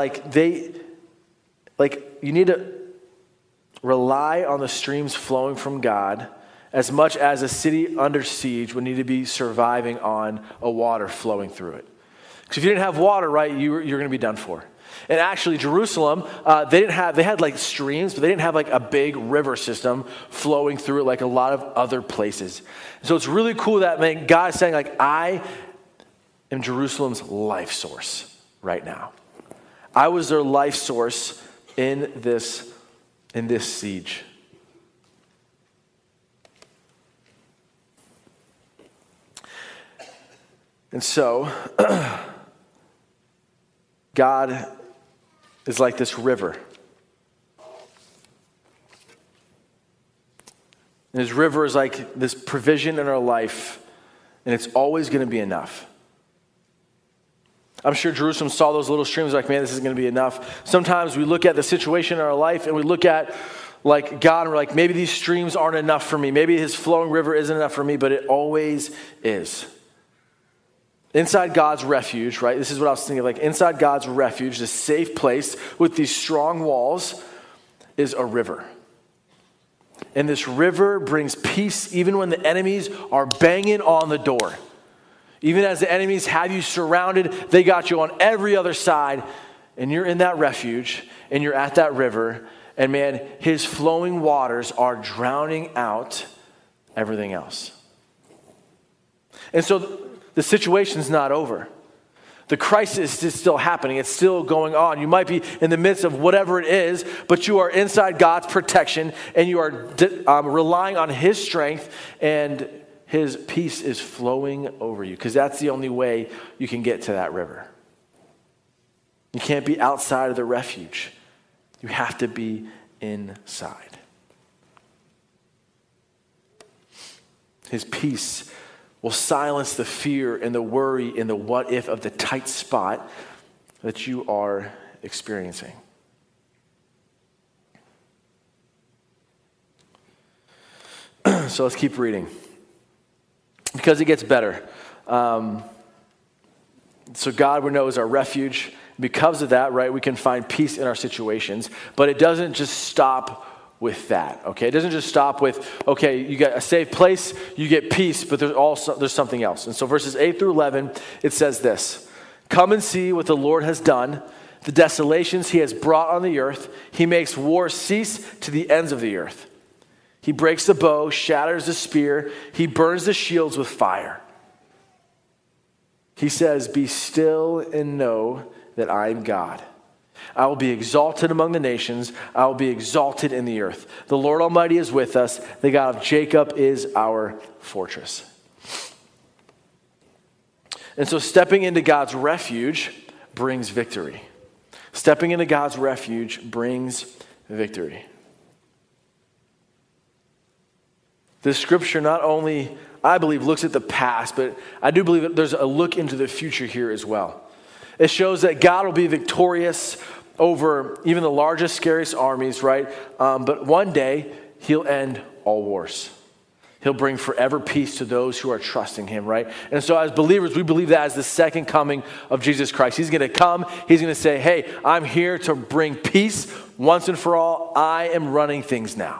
D: you need to rely on the streams flowing from God as much as a city under siege would need to be surviving on a water flowing through it. Because if you didn't have water, right, you're going to be done for. And actually, Jerusalem, they had like streams, but they didn't have like a big river system flowing through it like a lot of other places. So it's really cool that, man, God is saying like, I am Jerusalem's life source right now. I was their life source in this siege. And so, God is like this river. And his river is like this provision in our life, and it's always going to be enough. I'm sure Jerusalem saw those little streams like, man, this isn't going to be enough. Sometimes we look at the situation in our life, and we look at like God, and we're like, maybe these streams aren't enough for me. Maybe his flowing river isn't enough for me, but it always is. Inside God's refuge, right? This is what I was thinking of. Like inside God's refuge, this safe place with these strong walls is a river. And this river brings peace even when the enemies are banging on the door. Even as the enemies have you surrounded, they got you on every other side. And you're in that refuge and you're at that river. And man, his flowing waters are drowning out everything else. And so the situation's not over. The crisis is still happening. It's still going on. You might be in the midst of whatever it is, but you are inside God's protection, and you are relying on his strength, and his peace is flowing over you, because that's the only way you can get to that river. You can't be outside of the refuge. You have to be inside. His peace will silence the fear and the worry and the what if of the tight spot that you are experiencing. So let's keep reading, because it gets better. So God, we know, is our refuge. Because of that, right, we can find peace in our situations, but it doesn't just stop with that, okay? It doesn't just stop with, okay, you get a safe place, you get peace, but there's something else. And so verses 8 through 11, it says this: "Come and see what the Lord has done, the desolations he has brought on the earth. He makes war cease to the ends of the earth. He breaks the bow, shatters the spear, he burns the shields with fire. He says, 'Be still and know that I am God. I will be exalted among the nations. I will be exalted in the earth. The Lord Almighty is with us. The God of Jacob is our fortress.'" And so stepping into God's refuge brings victory. Stepping into God's refuge brings victory. This scripture not only, I believe, looks at the past, but I do believe that there's a look into the future here as well. It shows that God will be victorious over even the largest, scariest armies, right? But one day, he'll end all wars. He'll bring forever peace to those who are trusting him, right? And so as believers, we believe that as the second coming of Jesus Christ. He's going to come. He's going to say, "Hey, I'm here to bring peace once and for all. I am running things now."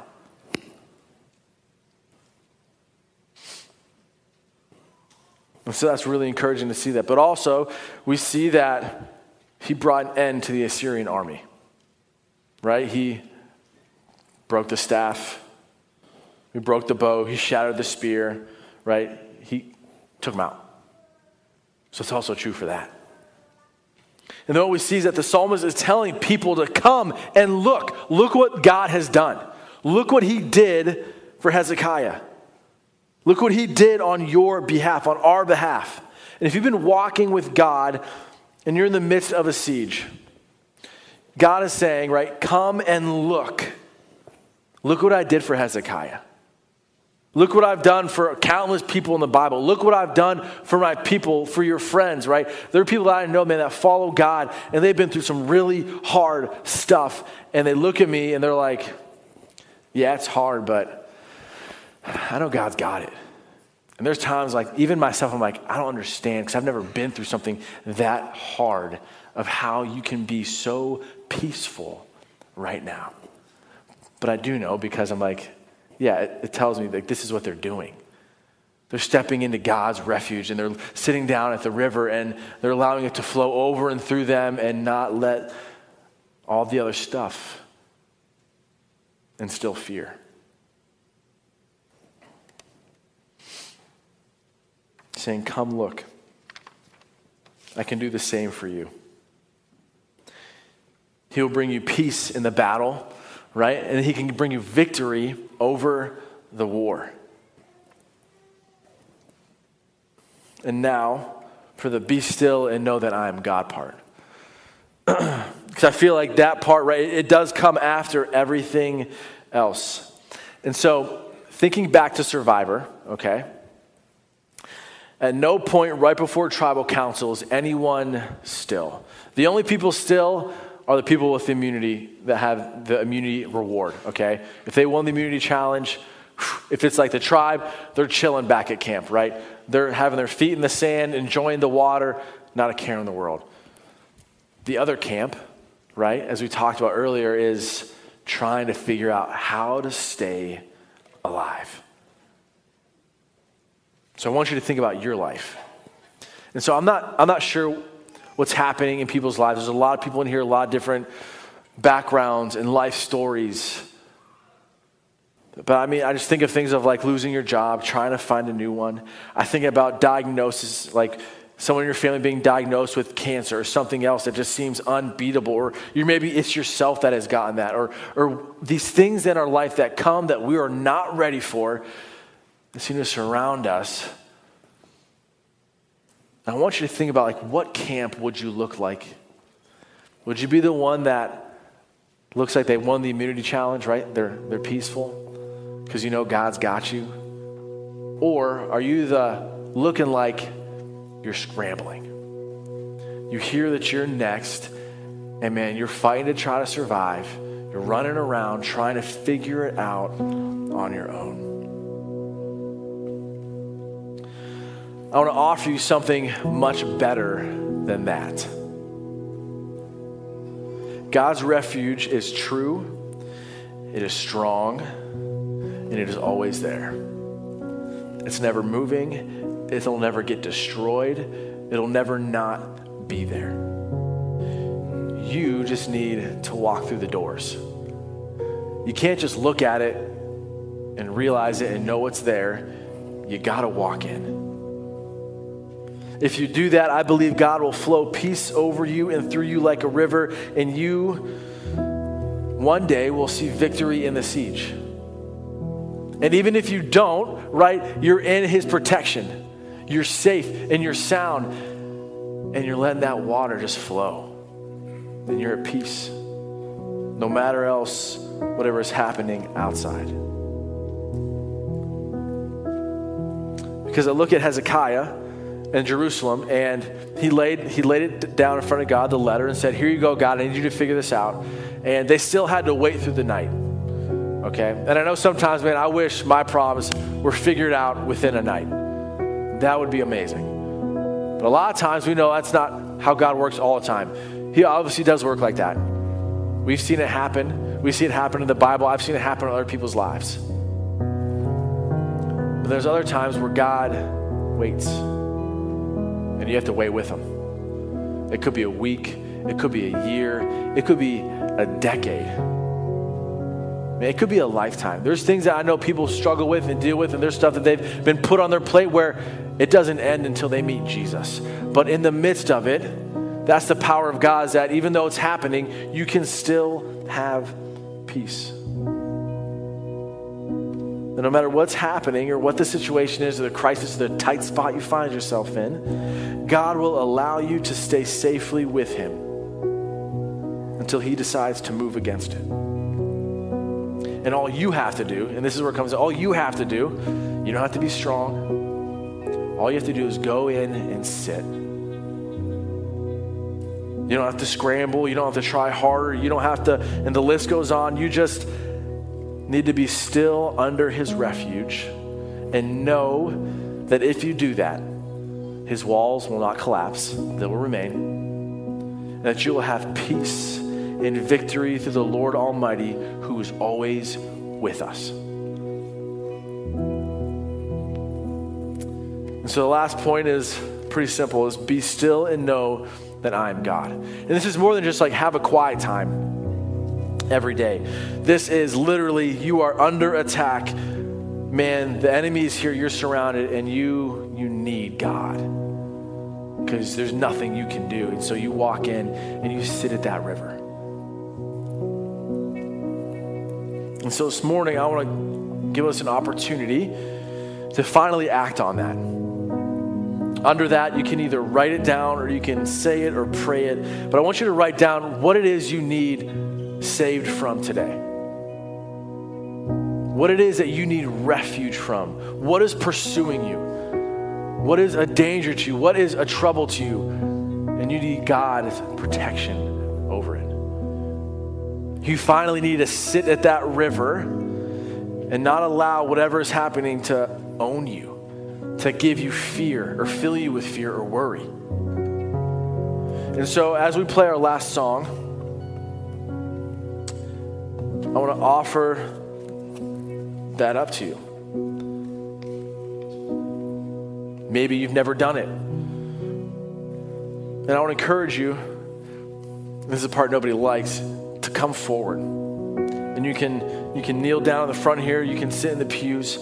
D: And so that's really encouraging to see that. But also, we see that he brought an end to the Assyrian army, right? He broke the staff. He broke the bow. He shattered the spear, right? He took them out. So it's also true for that. And then what we see is that the psalmist is telling people to come and look. Look what God has done. Look what he did for Hezekiah. Look what he did on your behalf, on our behalf. And if you've been walking with God and you're in the midst of a siege, God is saying, right, come and look. Look what I did for Hezekiah. Look what I've done for countless people in the Bible. Look what I've done for my people, for your friends, right? There are people that I know, man, that follow God, and they've been through some really hard stuff. And they look at me and they're like, yeah, it's hard, but I know God's got it. And there's times, like, even myself, I'm like, I don't understand, because I've never been through something that hard, of how you can be so peaceful right now. But I do know, because I'm like, yeah, it tells me like this is what they're doing. They're stepping into God's refuge, and they're sitting down at the river, and they're allowing it to flow over and through them and not let all the other stuff instill fear. Saying, come look. I can do the same for you. He'll bring you peace in the battle, right? And he can bring you victory over the war. And now, for the be still and know that I am God part. Because I feel like that part, right, it does come after everything else. And so, thinking back to Survivor, okay? At no point right before tribal council is anyone still. The only people still are the people with the immunity that have the immunity reward, okay? If they won the immunity challenge, if it's like the tribe, they're chilling back at camp, right? They're having their feet in the sand, enjoying the water, not a care in the world. The other camp, right, as we talked about earlier, is trying to figure out how to stay alive. So I want you to think about your life. And so I'm not sure what's happening in people's lives. There's a lot of people in here, a lot of different backgrounds and life stories. But I mean, I just think of things of like losing your job, trying to find a new one. I think about diagnosis, like someone in your family being diagnosed with cancer or something else that just seems unbeatable, or maybe it's yourself that has gotten that, or these things in our life that come that we are not ready for, that seem to surround us. I want you to think about, like, what camp would you look like? Would you be the one that looks like they won the immunity challenge, right? They're peaceful because you know God's got you? Or are you the looking like you're scrambling? You hear that you're next, and man, you're fighting to try to survive. You're running around trying to figure it out on your own. I want to offer you something much better than that. God's refuge is true, it is strong, and it is always there. It's never moving, it'll never get destroyed, it'll never not be there. You just need to walk through the doors. You can't just look at it and realize it and know it's there. You gotta walk in. If you do that, I believe God will flow peace over you and through you like a river, and you one day will see victory in the siege. And even if you don't, right, you're in his protection. You're safe and you're sound, and you're letting that water just flow. And you're at peace, no matter else, whatever is happening outside. Because I look at Hezekiah in Jerusalem, and he laid it down in front of God, the letter, and said, here you go, God, I need you to figure this out. And they still had to wait through the night, okay? And I know sometimes, man, I wish my problems were figured out within a night. That would be amazing. But a lot of times we know that's not how God works all the time. He obviously does work like that. We've seen it happen. We see it happen in the Bible. I've seen it happen in other people's lives. But there's other times where God waits. And you have to wait with him. It could be a week. It could be a year. It could be a decade. It could be a lifetime. There's things that I know people struggle with and deal with, and there's stuff that they've been put on their plate where it doesn't end until they meet Jesus. But in the midst of it, that's the power of God, is that even though it's happening, you can still have peace. And no matter what's happening or what the situation is, or the crisis, or the tight spot you find yourself in, God will allow you to stay safely with him until he decides to move against it. And all you have to do, and this is where it comes, all you have to do, you don't have to be strong. All you have to do is go in and sit. You don't have to scramble. You don't have to try harder. You don't have to, and the list goes on. You just need to be still under his refuge and know that if you do that, his walls will not collapse. They will remain. And that you will have peace and victory through the Lord Almighty, who is always with us. And so the last point is pretty simple, is be still and know that I am God. And this is more than just like have a quiet time every day. This is literally, you are under attack. Man, the enemy is here, you're surrounded, and you need God. Because there's nothing you can do. And so you walk in and you sit at that river. And so this morning, I want to give us an opportunity to finally act on that. Under that, you can either write it down or you can say it or pray it. But I want you to write down what it is you need saved from today. What it is that you need refuge from. What is pursuing you? What is a danger to you? What is a trouble to you? And you need God's protection over it. You finally need to sit at that river and not allow whatever is happening to own you, to give you fear or fill you with fear or worry. And so as we play our last song, I want to offer that up to you. Maybe you've never done it. And I want to encourage you, this is the part nobody likes, to come forward. And And you can kneel down in the front here. You can sit in the pews.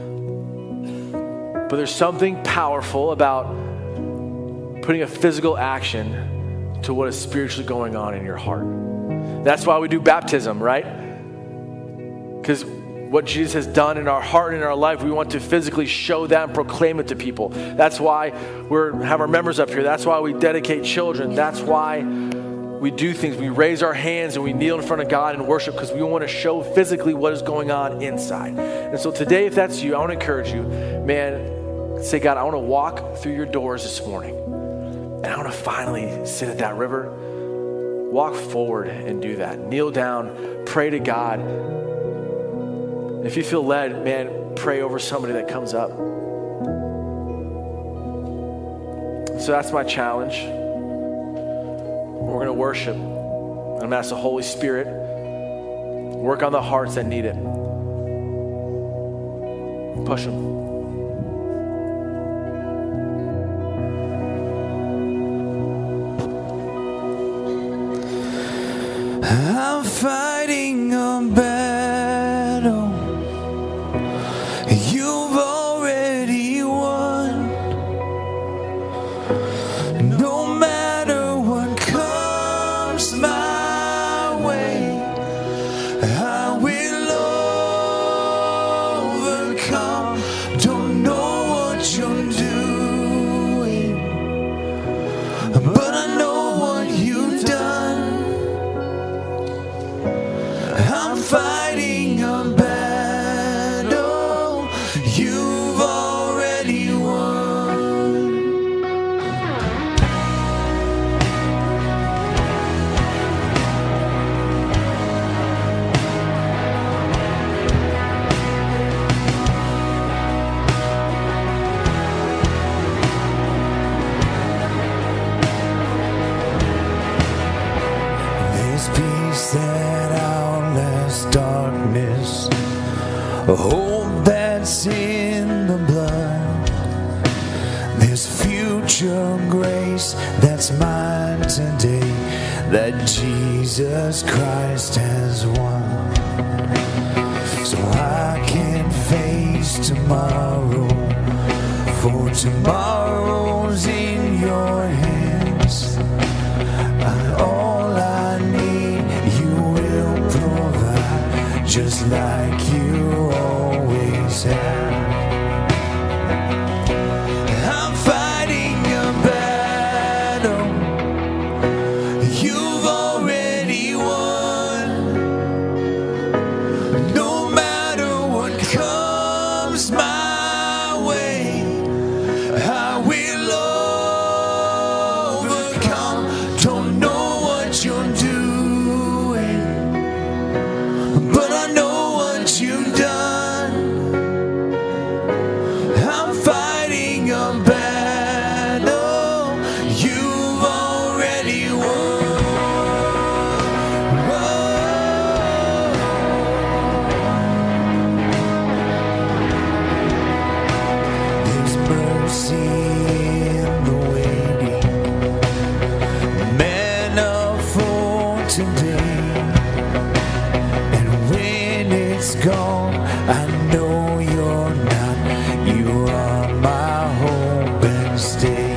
D: But there's something powerful about putting a physical action to what is spiritually going on in your heart. That's why we do baptism, right? Because what Jesus has done in our heart and in our life, we want to physically show that and proclaim it to people. That's why we have our members up here. That's why we dedicate children. That's why we do things. We raise our hands and we kneel in front of God and worship, because we want to show physically what is going on inside. And so today, if that's you, I want to encourage you, man, say, God, I want to walk through your doors this morning. And I want to finally sit at that river. Walk forward and do that. Kneel down, pray to God. If you feel led, man, pray over somebody that comes up. So that's my challenge. We're going to worship. I'm going to ask the Holy Spirit, work on the hearts that need it. Push them.
E: I'm fighting a battle you've already won. No matter what comes my way, I will overcome. Don't know what you're doing, but I know what you've done. I'm fighting a battle you've already won. There's peace that outlasts darkness, a hope that's in the blood. There's future grace that's mine today, that Jesus Christ has won. So I can face tomorrow, for tomorrow's in your hands. All I need you will provide, just like you always have. I'm fighting a battle you've already won. No matter what comes my way, I will overcome. Don't know what you're doing, but I know what you've done. I'm fighting a battle you've already won. There's mercy in the waiting, manna for today. And when it's gone, I know you're not. You are my hope and stay.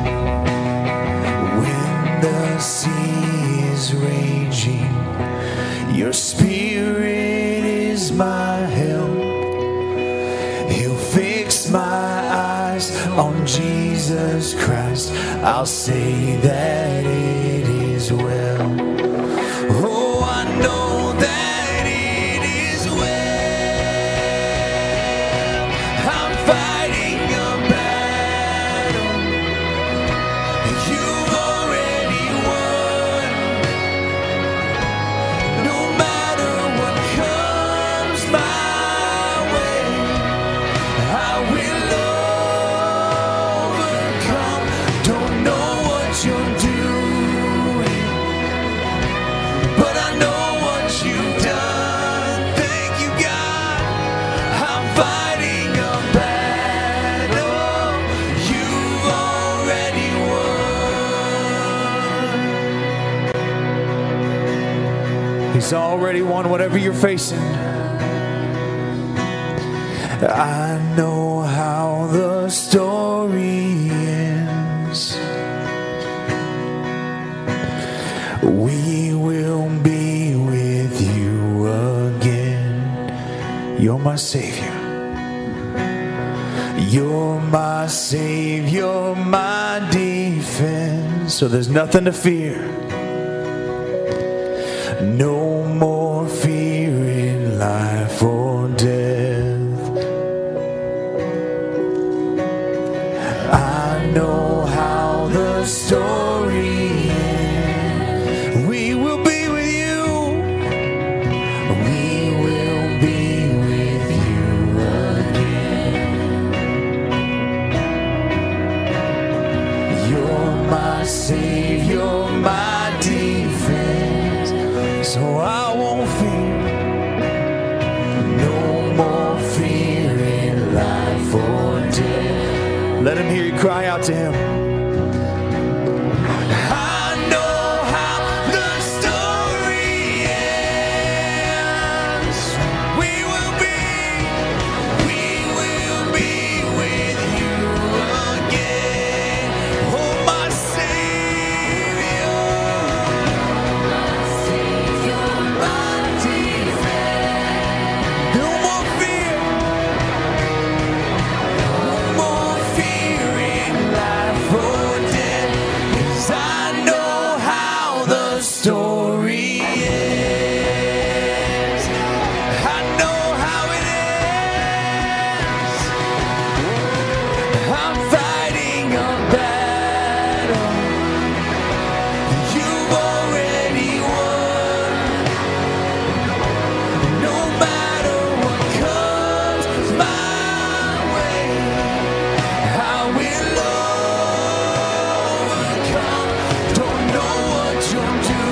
E: When the sea is raging, your spirit is my help. He'll fix my eyes on Jesus Christ. I'll say that it is well. Oh, I know that it is well. I'm fighting a battle you've already won. No matter what comes my way, I will overcome. Don't know what you're doing, but I know what He's already won whatever you're facing. I know how the story ends. We will be with you again. You're my Savior. You're my Savior, my defense. So there's nothing to fear. No more fear in life or death. I know how the story ends. We will be with you. We will be with you again. You're my Savior, my defense. So I won't fear. No more fear in life or death. Let him hear you cry out to him. I know how the story ends. We will be with you again. Oh, my Savior. No more fear. No more fear in life or death. 'Cause I know how the story ends. I know how it ends. I'm fighting a battle you've already won. No matter what comes my way, I will overcome. Don't know what you'll do,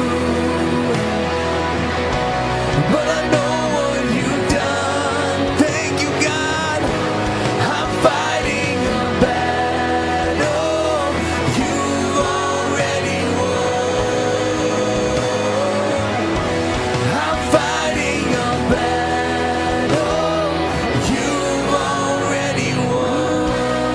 E: but I know what you've done. Thank you, God. I'm fighting a battle you've already won. I'm fighting a battle you've already won.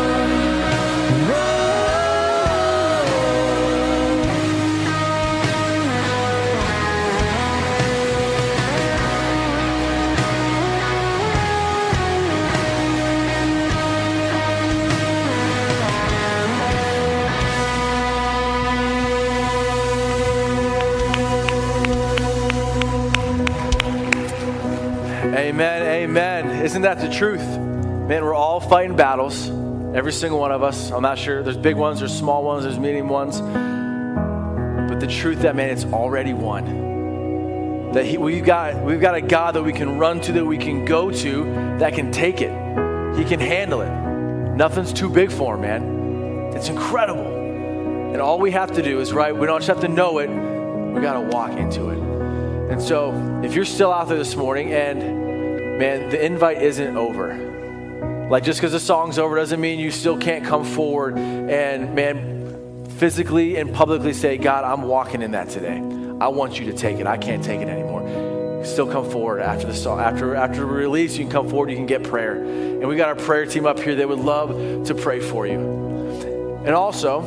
D: Amen, amen. Isn't that the truth? Man, we're all fighting battles. Every single one of us. I'm not sure. There's big ones, there's small ones, there's medium ones. But the truth that, man, it's already won. That we've got a God that we can run to, that we can go to, that can take it. He can handle it. Nothing's too big for him, man. It's incredible. And all we have to do is, right, we don't just have to know it, we got to walk into it. And so if you're still out there this morning and, man, the invite isn't over. Like, just because the song's over doesn't mean you still can't come forward and, man, physically and publicly say, God, I'm walking in that today. I want you to take it. I can't take it anymore. Still come forward after the song. After release, you can come forward, you can get prayer. And we got our prayer team up here. They would love to pray for you. And also,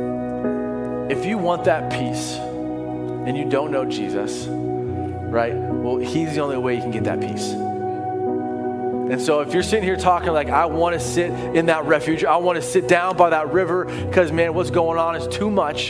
D: if you want that peace and you don't know Jesus, right? Well, he's the only way you can get that peace. And so if you're sitting here talking like, I want to sit in that refuge, I want to sit down by that river because, man, what's going on is too much.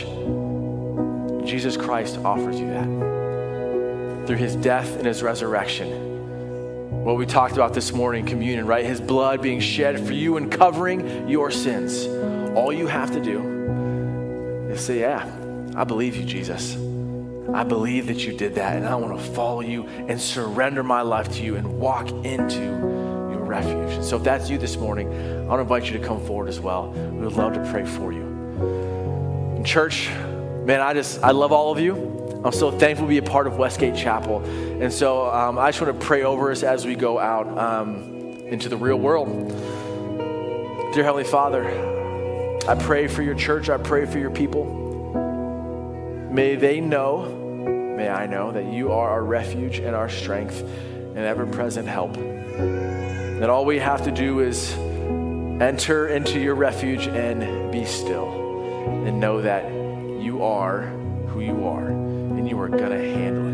D: Jesus Christ offers you that through his death and his resurrection. What we talked about this morning, communion, right? His blood being shed for you and covering your sins. All you have to do is say, yeah, I believe you, Jesus. I believe that you did that, and I want to follow you and surrender my life to you and walk into your refuge. So if that's you this morning, I want to invite you to come forward as well. We would love to pray for you. And church, man, I love all of you. I'm so thankful to be a part of Westgate Chapel. And so I just want to pray over us as we go out into the real world. Dear Heavenly Father, I pray for your church. I pray for your people. May they know may I know that you are our refuge and our strength and ever-present help. That all we have to do is enter into your refuge and be still and know that you are who you are and you are going to handle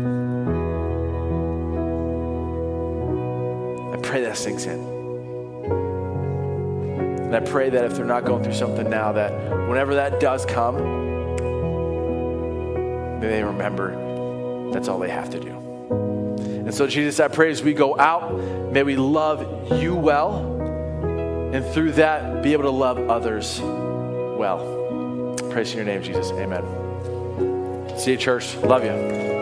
D: it. I pray that sinks in. And I pray that if they're not going through something now, that whenever that does come, may they remember that's all they have to do. And so, Jesus, I pray as we go out, may we love you well, and through that, be able to love others well. Praise in your name, Jesus. Amen. See you, church. Love you.